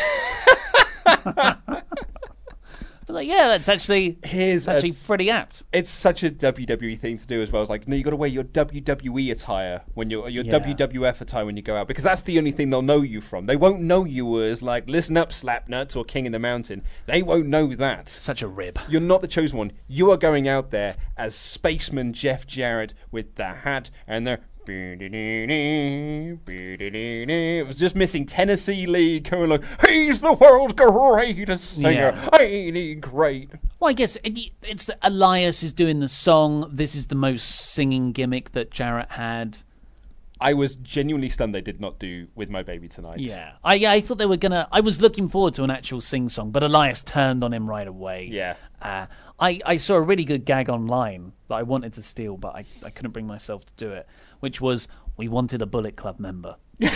I was like, yeah, that's actually Here's that's actually a- pretty apt. It's such a W W E thing to do as well. It's like, no, you got to wear your W W E attire when you're your Yeah. W W F attire when you go out, because that's the only thing they'll know you from. They won't know you as like, listen up, Slapnuts or King in the Mountain. They won't know that. Such a rib. You're not the chosen one. You are going out there as spaceman Jeff Jarrett with the hat and the. It was just missing Tennessee Lee going like, he's the world's greatest singer. Yeah. Ain't he great? Well, I guess it, it's the, Elias is doing the song. This is the most singing gimmick that Jarrett had. I was genuinely stunned they did not do With My Baby Tonight. Yeah, I yeah, I thought they were gonna. I was looking forward to an actual sing song, but Elias turned on him right away. Yeah. Uh, I I saw a really good gag online that I wanted to steal, but I, I couldn't bring myself to do it. Which was, we wanted a Bullet Club member, and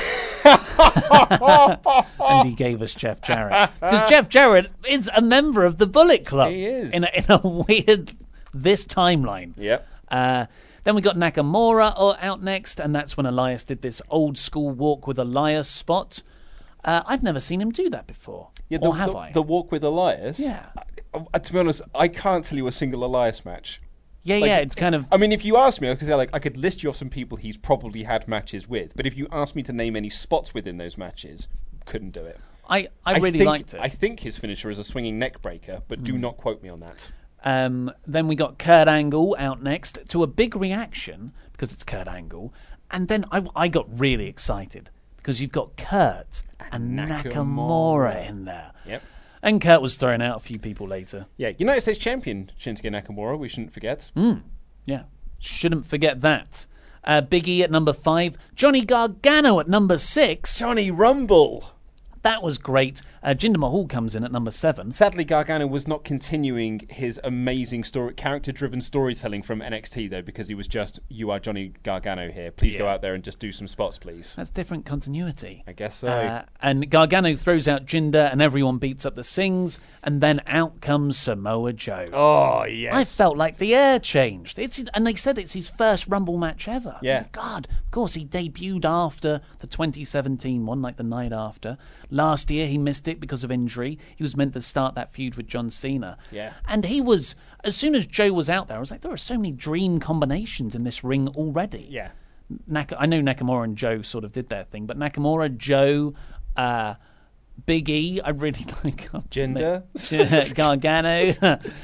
he gave us Jeff Jarrett because Jeff Jarrett is a member of the Bullet Club. He is. in a, in a weird this timeline. Yep. Uh, Then we got Nakamura uh, out next, and that's when Elias did this old school walk with Elias spot. Uh, I've never seen him do that before. Yeah, the, or have the, I? The walk with Elias? Yeah. Uh, to be honest, I can't tell you a single Elias match. Yeah, Like, yeah, it's kind of... I mean, if you ask me, I could say, like, I could list you off some people he's probably had matches with, but if you asked me to name any spots within those matches, couldn't do it. I, I really think, liked it. I think his finisher is a swinging neck breaker, but Mm. do not quote me on that. Um, then we got Kurt Angle out next to a big reaction because it's Kurt Angle. And then I, I got really excited because you've got Kurt and, and Nakamura. Nakamura in there. Yep. And Kurt was throwing out a few people later. Yeah, United States champion Shinsuke Nakamura, we shouldn't forget. Mm. Yeah, shouldn't forget that. Uh, Big E at number five. Johnny Gargano at number six. Johnny Rumble. That was great. Uh, Jinder Mahal comes in at number seven. Sadly, Gargano was not continuing his amazing story, character-driven storytelling from N X T, though, because he was just, you are Johnny Gargano here. Please Yeah. go out there and just do some spots, please. That's different continuity. I guess so. Uh, and Gargano throws out Jinder, and everyone beats up the Sings, and then out comes Samoa Joe. Oh, yes. I felt like the air changed. It's And they said it's his first Rumble match ever. Yeah. God, of course, he debuted after the twenty seventeen one, like the night after. Last year, he missed it because of injury. He was meant to start that feud with John Cena. Yeah. And he was, as soon as Joe was out there, I was like, there are so many dream combinations in this ring already. Yeah. Nak- I know Nakamura and Joe sort of did their thing, but Nakamura, Joe, uh, Big E, I really like. Jinder. Gargano.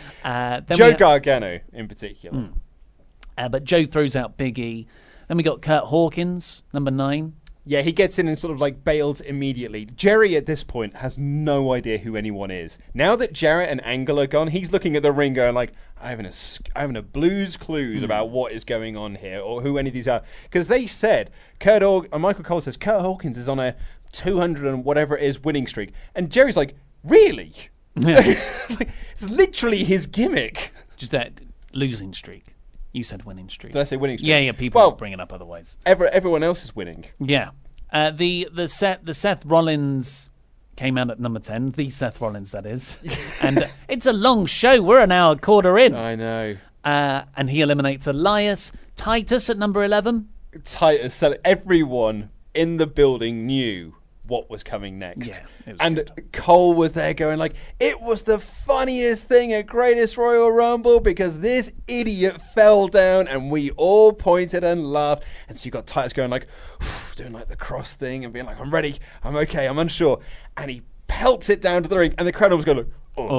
uh, then Joe we- Gargano, in particular. Mm. Uh, but Joe throws out Big E. Then we got Kurt Hawkins, number nine. Yeah, he gets in and sort of like bails immediately. Jerry at this point has no idea who anyone is. Now that Jarrett and Angle are gone, he's looking at the ring going like, I haven't a, I haven't a blues clues mm. about what is going on here or who any of these are. Because they said, Kurt Haw- uh, Michael Cole says, Kurt Hawkins is on a two hundred and whatever it is winning streak. And Jerry's like, really? Yeah. it's, like, it's literally his gimmick. Just that losing streak. You said winning streak. Did I say winning streak? Yeah, yeah, people well, will bring it up otherwise. Every, everyone else is winning. Yeah. Uh, the the Seth, the Seth Rollins came out at number ten. The Seth Rollins, that is. And uh, it's a long show. We're an hour quarter in. I know. Uh, and he eliminates Elias. Titus at number eleven. Titus. So everyone in the building knew what was coming next. Yeah, it was and good. Cole was there going like, it was the funniest thing at Greatest Royal Rumble because this idiot fell down and we all pointed and laughed. And so you got Titus going like, doing like the cross thing and being like, I'm ready, I'm okay, I'm unsure. And he pelts it down to the ring and the crowd was going like, oh.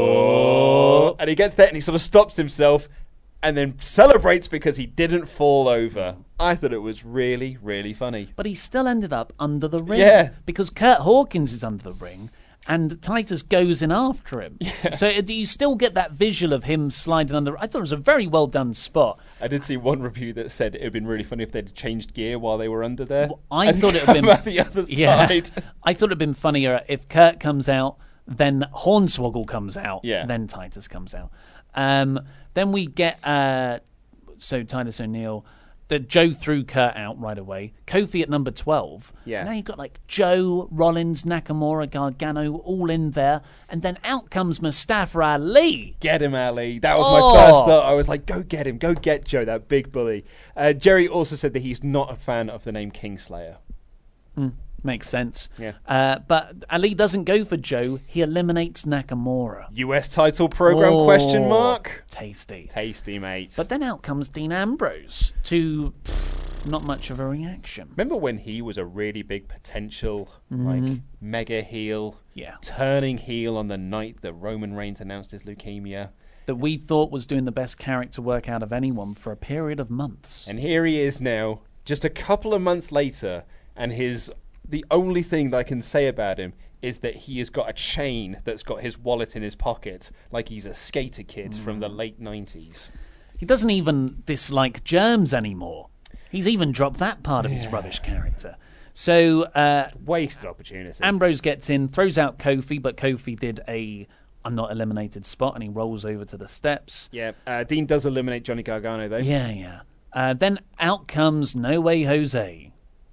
oh. And he gets there and he sort of stops himself and then celebrates because he didn't fall over. I thought it was really, really funny. But he still ended up under the ring. Yeah. Because Kurt Hawkins is under the ring and Titus goes in after him. Yeah. So do you still get that visual of him sliding under? I thought it was a very well done spot. I did see one review that said it would have been really funny if they'd changed gear while they were under there. Well, I and thought it would have been the other yeah, side. I thought it would have been funnier if Kurt comes out, then Hornswoggle comes out, yeah. then Titus comes out. Um, then we get uh, so Titus O'Neil. That Joe threw Kurt out right away. Kofi at number twelve. Yeah. Now you've got like Joe, Rollins, Nakamura, Gargano all in there. And then out comes Mustafa Ali. Get him, Ali. That was oh. my first thought. I was like, go get him. Go get Joe, that big bully. Uh, Jerry also said that he's not a fan of the name Kingslayer. Mm, makes sense. Yeah. Uh, but Ali doesn't go for Joe. He eliminates Nakamura. U S title program, oh, question mark? Tasty. Tasty, mate. But then out comes Dean Ambrose to pff, not much of a reaction. Remember when he was a really big potential, Mm-hmm. like, mega heel? Yeah. Turning heel on the night that Roman Reigns announced his leukemia. That we thought was doing the best character work out of anyone for a period of months. And here he is now, just a couple of months later, and his the only thing that I can say about him is that he has got a chain that's got his wallet in his pocket, like he's a skater kid mm. from the late nineties. He doesn't even dislike germs anymore. He's even dropped that part of yeah. his rubbish character. So uh, wasted opportunity. Ambrose gets in, throws out Kofi, but Kofi did a I'm not eliminated spot, and he rolls over to the steps. Yeah, uh, Dean does eliminate Johnny Gargano though. Yeah, yeah. Uh, then out comes No Way Jose.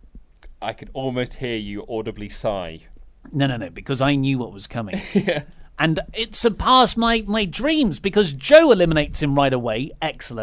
I could almost hear you audibly sigh. No, no, no, because I knew what was coming. yeah. And it surpassed my, my dreams because Joe eliminates him right away. Excellent.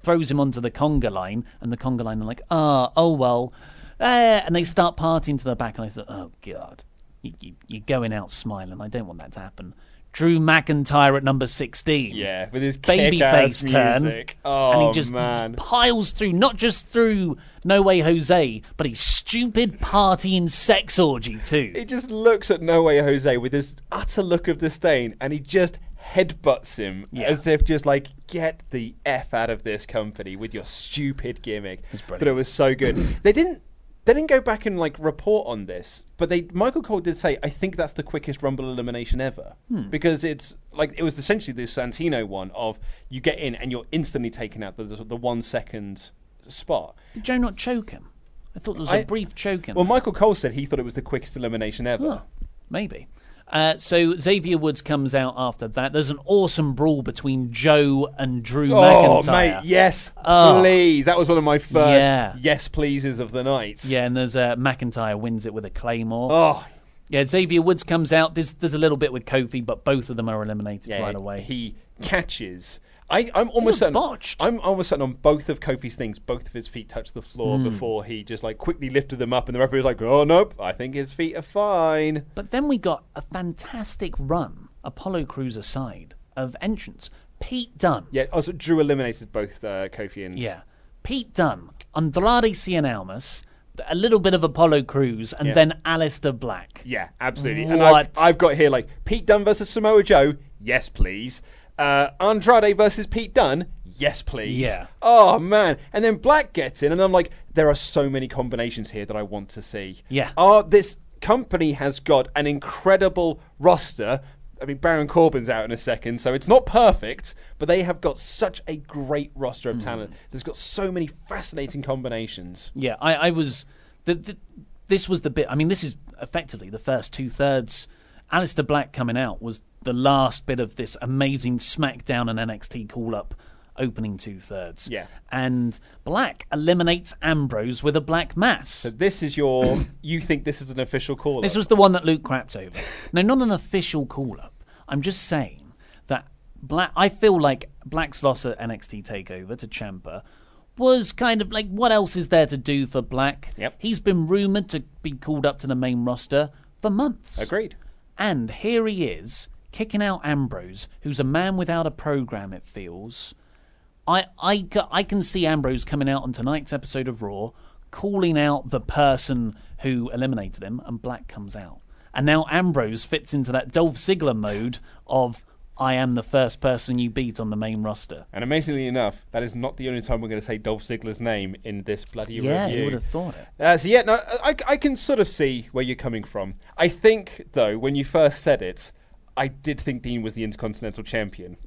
throws him onto the conga line, and the conga line are like, oh, oh well. Uh, and they start partying to the back, and I thought, oh, God, you, you, you're going out smiling. I don't want that to happen. Drew McIntyre at number sixteen. Yeah, with his babyface kick-ass turn. music. Oh, and he just man. piles through, not just through No Way Jose, but his stupid partying sex orgy too. He just looks at No Way Jose with this utter look of disdain, and he just headbutts him Yeah. as if just like, get the F out of this company with your stupid gimmick. But it was so good. They didn't They didn't go back and like report on this, but they Michael Cole did say, I think that's the quickest Rumble elimination ever. Hmm. Because it's like it was essentially the Santino one of you get in and you're instantly taken out the, the, the one second spot. Did Joe not choke him? I thought there was I- a brief choke in Well, there. Michael Cole said he thought it was the quickest elimination ever. Huh, maybe. Uh, so Xavier Woods comes out after that. There's an awesome brawl between Joe and Drew Oh, McIntyre. mate, yes, Oh. please. That was one of my first Yeah. yes pleases of the night. Yeah, and there's uh, McIntyre wins it with a claymore. Oh. Yeah, Xavier Woods comes out. There's, there's a little bit with Kofi, but both of them are eliminated Yeah, right away. he catches. I, I'm almost certain. botched. I'm almost certain on both of Kofi's things. Both of his feet touched the floor Mm. before he just like quickly lifted them up, and the referee was like, "Oh nope, I think his feet are fine." But then we got a fantastic run, Apollo Crews aside, of entrance. Pete Dunne. Yeah. Also, Drew eliminated both uh, Kofi and Yeah. Pete Dunne, Andrade Cien Almas, a little bit of Apollo Crews, and Yeah. then Aleister Black. Yeah, absolutely. And I've, What? I've got here like Pete Dunne versus Samoa Joe. Yes, please. Uh, Andrade versus Pete Dunne. Yes, please. Yeah. Oh man. And then Black gets in, and I'm like, there are so many combinations here that I want to see. Yeah. Oh, this company has got an incredible roster. I mean, Baron Corbin's out in a second, so it's not perfect, but they have got such a great roster of talent. There's got so many fascinating combinations. Yeah, I, I was. The, the, this was the bit. I mean, this is effectively the first two thirds. Aleister Black coming out was the last bit of this amazing SmackDown and N X T call up opening two thirds. Yeah. And Black eliminates Ambrose with a black mass. So this is your. You think this is an official call? This was the one that Luke crapped over. No, not an official call up. I'm just saying that Black. I feel like Black's loss at N X T Takeover to Ciampa was kind of like, what else is there to do for Black? Yep. He's been rumoured to be called up to the main roster for months. Agreed. And here he is, kicking out Ambrose, who's a man without a program, it feels. I, I, ca- I can see Ambrose coming out on tonight's episode of Raw, calling out the person who eliminated him, and Black comes out. And now Ambrose fits into that Dolph Ziggler mode of, I am the first person you beat on the main roster. And amazingly enough, that is not the only time we're going to say Dolph Ziggler's name in this bloody Yeah, review. you would have thought it. Uh, so yeah, no, I, I can sort of see where you're coming from. I think, though, when you first said it, I did think Dean was the Intercontinental Champion.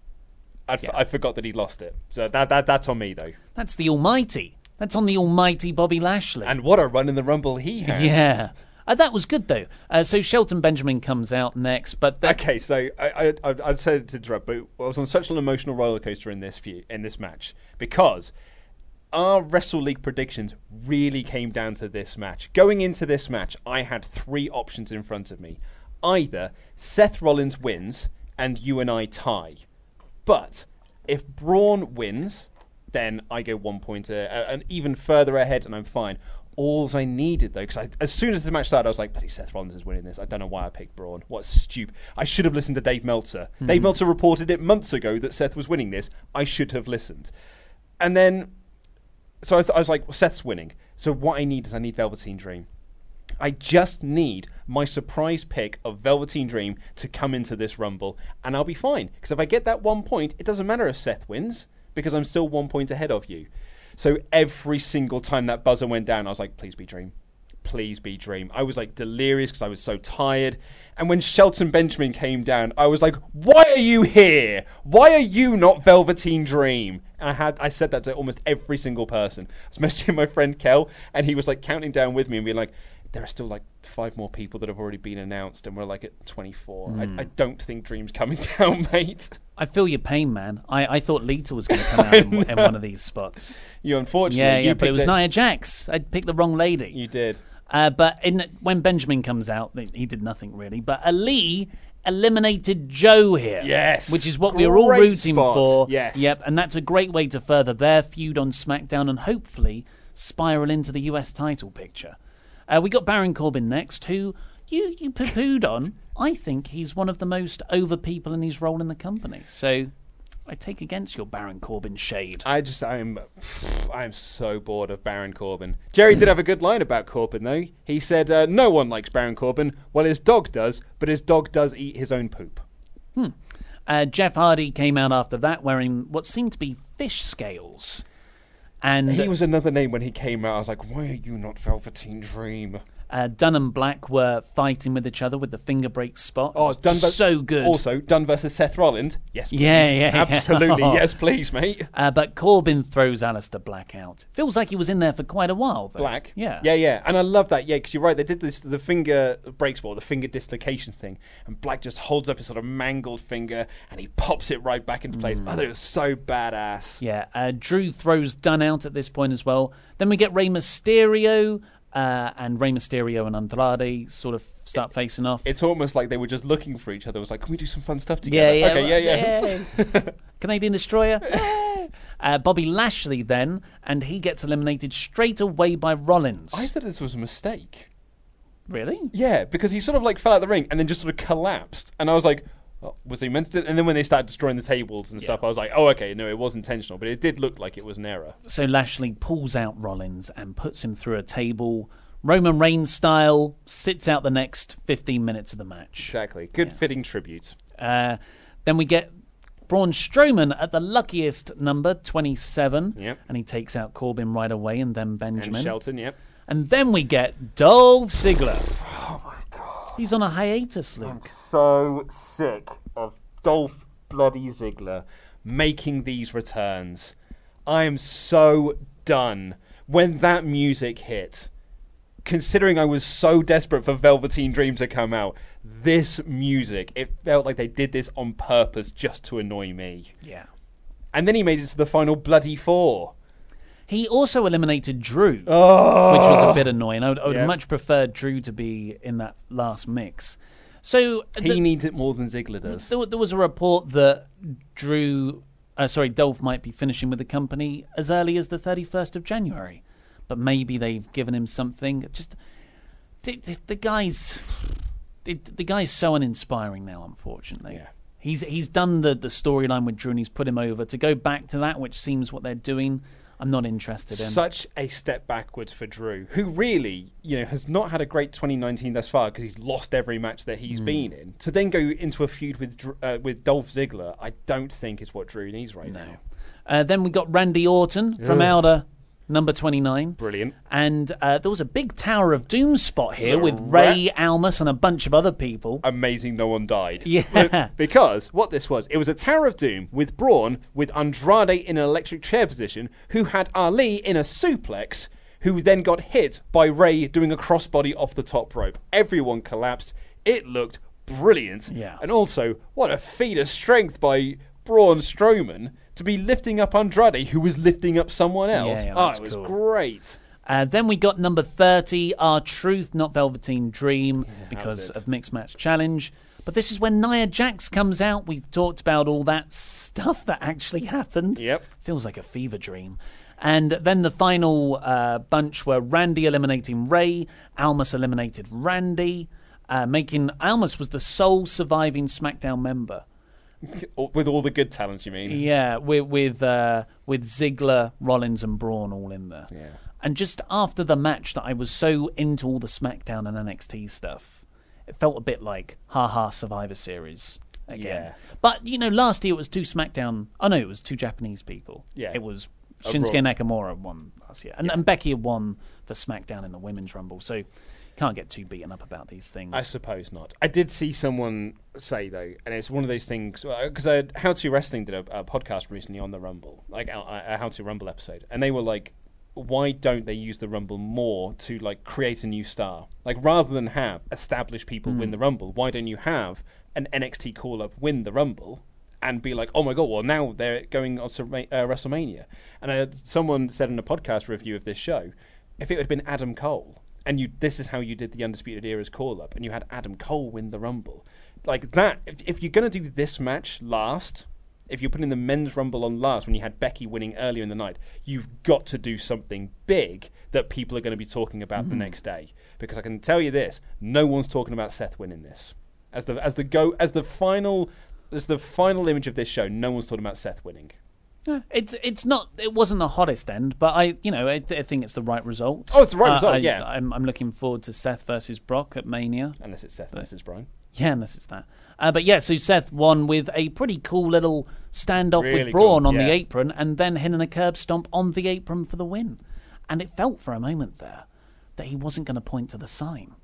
I Yeah. I forgot that he lost it. So that that that's on me, though. That's the almighty. That's on the almighty Bobby Lashley. And what a run in the Rumble he had. Yeah. Uh, that was good, though. Uh, so Shelton Benjamin comes out next, but... The- Okay, so I, I, I said to interrupt, but I was on such an emotional roller coaster in this few, in this match because our Wrestle League predictions really came down to this match. Going into this match, I had three options in front of me. Either Seth Rollins wins and you and I tie, but if Braun wins, then I go one point uh, and even further ahead, and I'm fine. Alls I needed, though, because as soon as the match started, I was like, bloody Seth Rollins is winning this. I don't know why I picked Braun. What stupid. I should have listened to Dave Meltzer. Hmm. Dave Meltzer reported it months ago that Seth was winning this. I should have listened. And then, so I, th- I was like, well, Seth's winning. So what I need is I need Velveteen Dream. I just need my surprise pick of Velveteen Dream to come into this Rumble, and I'll be fine. Because if I get that one point, it doesn't matter if Seth wins, because I'm still one point ahead of you. So every single time that buzzer went down, I was like, please be Dream. Please be Dream. I was like delirious because I was so tired. And when Shelton Benjamin came down, I was like, why are you here? Why are you not Velveteen Dream? And I had I said that to almost every single person. I was messaging my friend Kel, and he was like counting down with me and being like, there are still like five more people that have already been announced, and we're like at twenty-four. Mm. I, I don't think Dream's coming down, mate. I feel your pain, man. I, I thought Lita was going to come out in, in one of these spots. You unfortunately, Yeah, you yeah, but it picked was Nia Jax. I picked the wrong lady. You did. Uh, but in, when Benjamin comes out, he did nothing really. But Ali eliminated Joe here. Yes. Which is what we were all Great rooting spot. for. Yes. Yep, and that's a great way to further their feud on SmackDown and hopefully spiral into the U S title picture. Uh, we got Baron Corbin next, who you, you poo-pooed on. I think he's one of the most over people in his role in the company. So I take against your Baron Corbin shade. I just, I'm, I'm so bored of Baron Corbin. Jerry did have a good line about Corbin, though. He said, uh, no one likes Baron Corbin. Well, his dog does, but his dog does eat his own poop. Hmm. Uh, Jeff Hardy came out after that wearing what seemed to be fish scales. And he was another name when he came out. I was like, why are you not Velveteen Dream? Uh, Dunn and Black were fighting with each other with the finger break spot. Oh, Dunn just so good. Also, Dunn versus Seth Rollins. Yes, please. Yeah, yeah, absolutely. yeah. Yes, please, mate. Uh, but Corbin throws Aleister Black out. Feels like he was in there for quite a while, though. Black, yeah, yeah, yeah, and I love that. Yeah, because you're right. They did this the finger break spot, the finger dislocation thing, and Black just holds up his sort of mangled finger and he pops it right back into place. Mm. I thought it was so badass. Yeah, uh, Drew throws Dunn out at this point as well. Then we get Rey Mysterio. Uh, and Rey Mysterio and Andrade sort of start facing off. It's almost like they were just looking for each other. It was like, can we do some fun stuff together? Yeah, yeah. Okay, yeah, yeah. Canadian Destroyer. uh, Bobby Lashley then, and he gets eliminated straight away by Rollins. I thought this was a mistake. Really? Yeah, because he sort of like fell out the ring and then just sort of collapsed. And I was like, oh, was he meant to do it? And then when they started destroying the tables and yeah. stuff, I was like, oh, okay, no, it was intentional. But it did look like it was an error. So Lashley pulls out Rollins and puts him through a table. Roman Reigns style, sits out the next fifteen minutes of the match. Exactly. Good yeah. fitting tribute. Uh, then we get Braun Strowman at the luckiest number, twenty-seven. Yep. And he takes out Corbin right away and then Benjamin. And Shelton, yep. And then we get Dolph Ziggler. Oh, my God. He's on a hiatus, Luke. I'm so sick of Dolph bloody Ziggler making these returns. I am so done. When that music hit, considering I was so desperate for Velveteen Dream to come out, this music, it felt like they did this on purpose just to annoy me. Yeah. And then he made it to the final bloody four. He also eliminated Drew, oh. which was a bit annoying. I would, I would yep. much prefer Drew to be in that last mix. So he the, needs it more than Ziggler does. There, there was a report that Drew, uh, sorry, Dolph might be finishing with the company as early as the thirty-first of January, but maybe they've given him something. Just the, the, the guy's the, the guy's so uninspiring now. Unfortunately, yeah. he's he's done the the storyline with Drew and he's put him over. To go back to that, which seems what they're doing, I'm not interested in. Such a step backwards for Drew, who really, you know, has not had a great twenty nineteen thus far because he's lost every match that he's mm. been in. To then go into a feud with uh, with Dolph Ziggler, I don't think is what Drew needs right no. now. Uh, then we got Randy Orton from Ugh. Outer, number twenty-nine. Brilliant. And uh, there was a big Tower of Doom spot here so with Ray, Almas, and a bunch of other people. Amazing no one died. Yeah. Because what this was, it was a Tower of Doom with Braun, with Andrade in an electric chair position, who had Ali in a suplex, who then got hit by Ray doing a crossbody off the top rope. Everyone collapsed. It looked brilliant. Yeah. And also, what a feat of strength by Braun Strowman to be lifting up Andrade, who was lifting up someone else. Yeah, yeah, oh, that's it was cool. great. Uh, then we got number thirty, R-Truth, not Velveteen Dream, Yeah, because of Mixed Match Challenge. But this is when Nia Jax comes out. We've talked about all that stuff that actually happened. Yep. Feels like a fever dream. And then the final uh, bunch were Randy eliminating Ray, Almas eliminated Randy, uh, making Almas was the sole surviving SmackDown member. With all the good talents, you mean? Yeah, with with uh, with Ziggler, Rollins, and Braun all in there. Yeah. And just after the match, that I was so into all the SmackDown and N X T stuff, it felt a bit like Ha Ha Survivor Series again. Yeah. But you know, last year it was two SmackDown. Oh no, it was two Japanese people. Yeah. It was Shinsuke Nakamura won last year, and, Yeah. and Becky had won for SmackDown in the Women's Rumble. So. Can't get too beaten up about these things. I suppose not. I did see someone say, though, and it's one of those things, because How To Wrestling did a, a podcast recently on the Rumble, like a, a How To Rumble episode, and they were like, why don't they use the Rumble more to like create a new star? Like, rather than have established people mm. win the Rumble, why don't you have an N X T call-up win the Rumble and be like, oh my God, well, now they're going on to uh, WrestleMania. And I, someone said in a podcast review of this show, if it had been Adam Cole, and you, this is how you did the Undisputed Era's call-up, and you had Adam Cole win the Rumble, like that. If, if you're going to do this match last, if you're putting the men's Rumble on last when you had Becky winning earlier in the night, you've got to do something big that people are going to be talking about mm-hmm. the next day. Because I can tell you this, no one's talking about Seth winning this. As the as the go as the final as the final image of this show, no one's talking about Seth winning. Yeah, it's it's not it wasn't the hottest end, but I you know I, I think it's the right result. Oh, it's the right uh, result. I, yeah, I'm I'm looking forward to Seth versus Brock at Mania. Unless it's Seth but, versus Bryan. Yeah, unless it's that. Uh, but yeah, so Seth won with a pretty cool little standoff really with Braun cool. on yeah. the apron, and then hitting a curb stomp on the apron for the win. And it felt for a moment there that he wasn't going to point to the sign.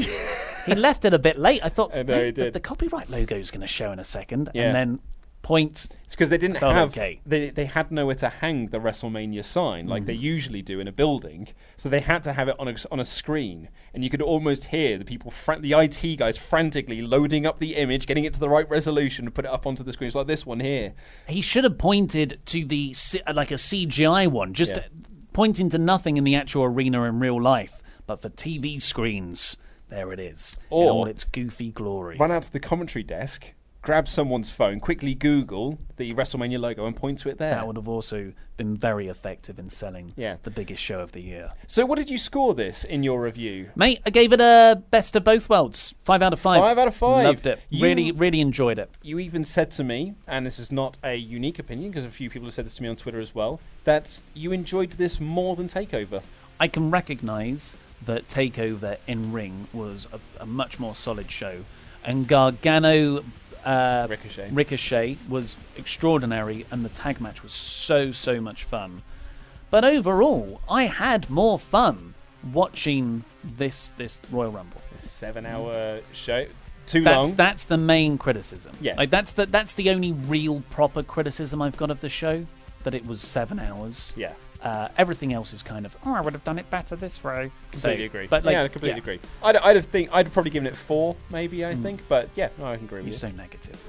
He left it a bit late. I thought, I know, he the, did. the copyright logo is going to show in a second, Yeah. and then point. It's because they didn't felt have okay. they they had nowhere to hang the WrestleMania sign like mm. they usually do in a building, so they had to have it on a on a screen, and you could almost hear the people, fran- the I T guys, frantically loading up the image, getting it to the right resolution, and put it up onto the screen. It's like this one here. He should have pointed to the C- like a C G I one, just Yeah. pointing to nothing in the actual arena in real life, but for T V screens, there it is, or in all its goofy glory. Run out to the commentary desk, grab someone's phone, quickly Google the WrestleMania logo and point to it there. That would have also been very effective in selling yeah. the biggest show of the year. So what did you score this in your review? Mate, I gave it a best of both worlds. Five out of five. Five out of five. Loved it. You, really, really enjoyed it. You even said to me, and this is not a unique opinion because a few people have said this to me on Twitter as well, that you enjoyed this more than TakeOver. I can recognise that TakeOver in ring was a, a much more solid show, and Gargano uh, Ricochet. Ricochet was extraordinary, and the tag match was so so much fun. But overall, I had more fun watching this this Royal Rumble. This seven-hour show, too that's, long. That's the main criticism. Yeah, like that's the that's the only real proper criticism I've got of the show, that it was seven hours. Yeah. Uh, everything else is kind of, oh, I would have done it better this way. Completely so, agree. But like, yeah, I completely yeah. agree. I'd, I'd have think I'd have probably given it four, maybe. I mm. think, but yeah, no, I can agree with You're you. so negative.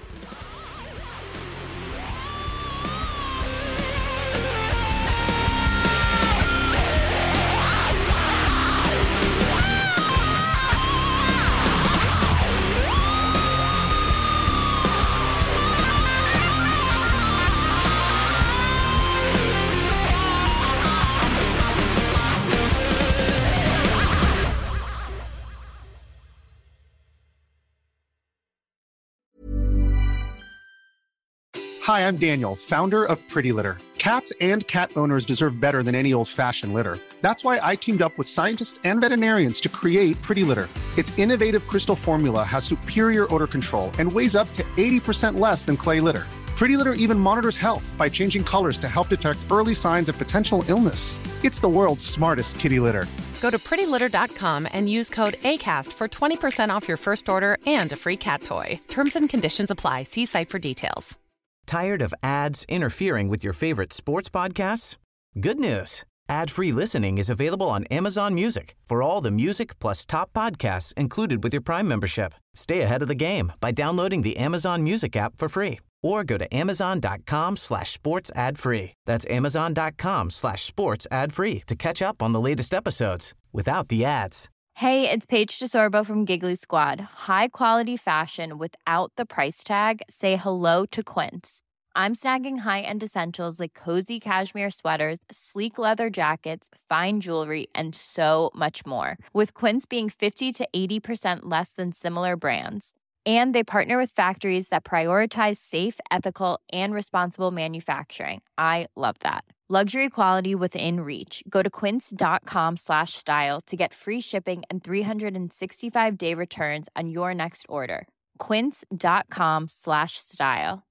Hi, I'm Daniel, founder of Pretty Litter. Cats and cat owners deserve better than any old-fashioned litter. That's why I teamed up with scientists and veterinarians to create Pretty Litter. Its innovative crystal formula has superior odor control and weighs up to eighty percent less than clay litter. Pretty Litter even monitors health by changing colors to help detect early signs of potential illness. It's the world's smartest kitty litter. Go to pretty litter dot com and use code ACAST for twenty percent off your first order and a free cat toy. Terms and conditions apply. See site for details. Tired of ads interfering with your favorite sports podcasts? Good news. Ad-free listening is available on Amazon Music for all the music plus top podcasts included with your Prime membership. Stay ahead of the game by downloading the Amazon Music app for free or go to amazon.com slash sports ad free. That's amazon.com slash sports ad free to catch up on the latest episodes without the ads. Hey, it's Paige DeSorbo from Giggly Squad. High quality fashion without the price tag. Say hello to Quince. I'm snagging high-end essentials like cozy cashmere sweaters, sleek leather jackets, fine jewelry, and so much more. With Quince being fifty to eighty percent less than similar brands. And they partner with factories that prioritize safe, ethical, and responsible manufacturing. I love that. Luxury quality within reach. Go to quince.com slash style to get free shipping and three sixty-five day returns on your next order. Quince.com slash style.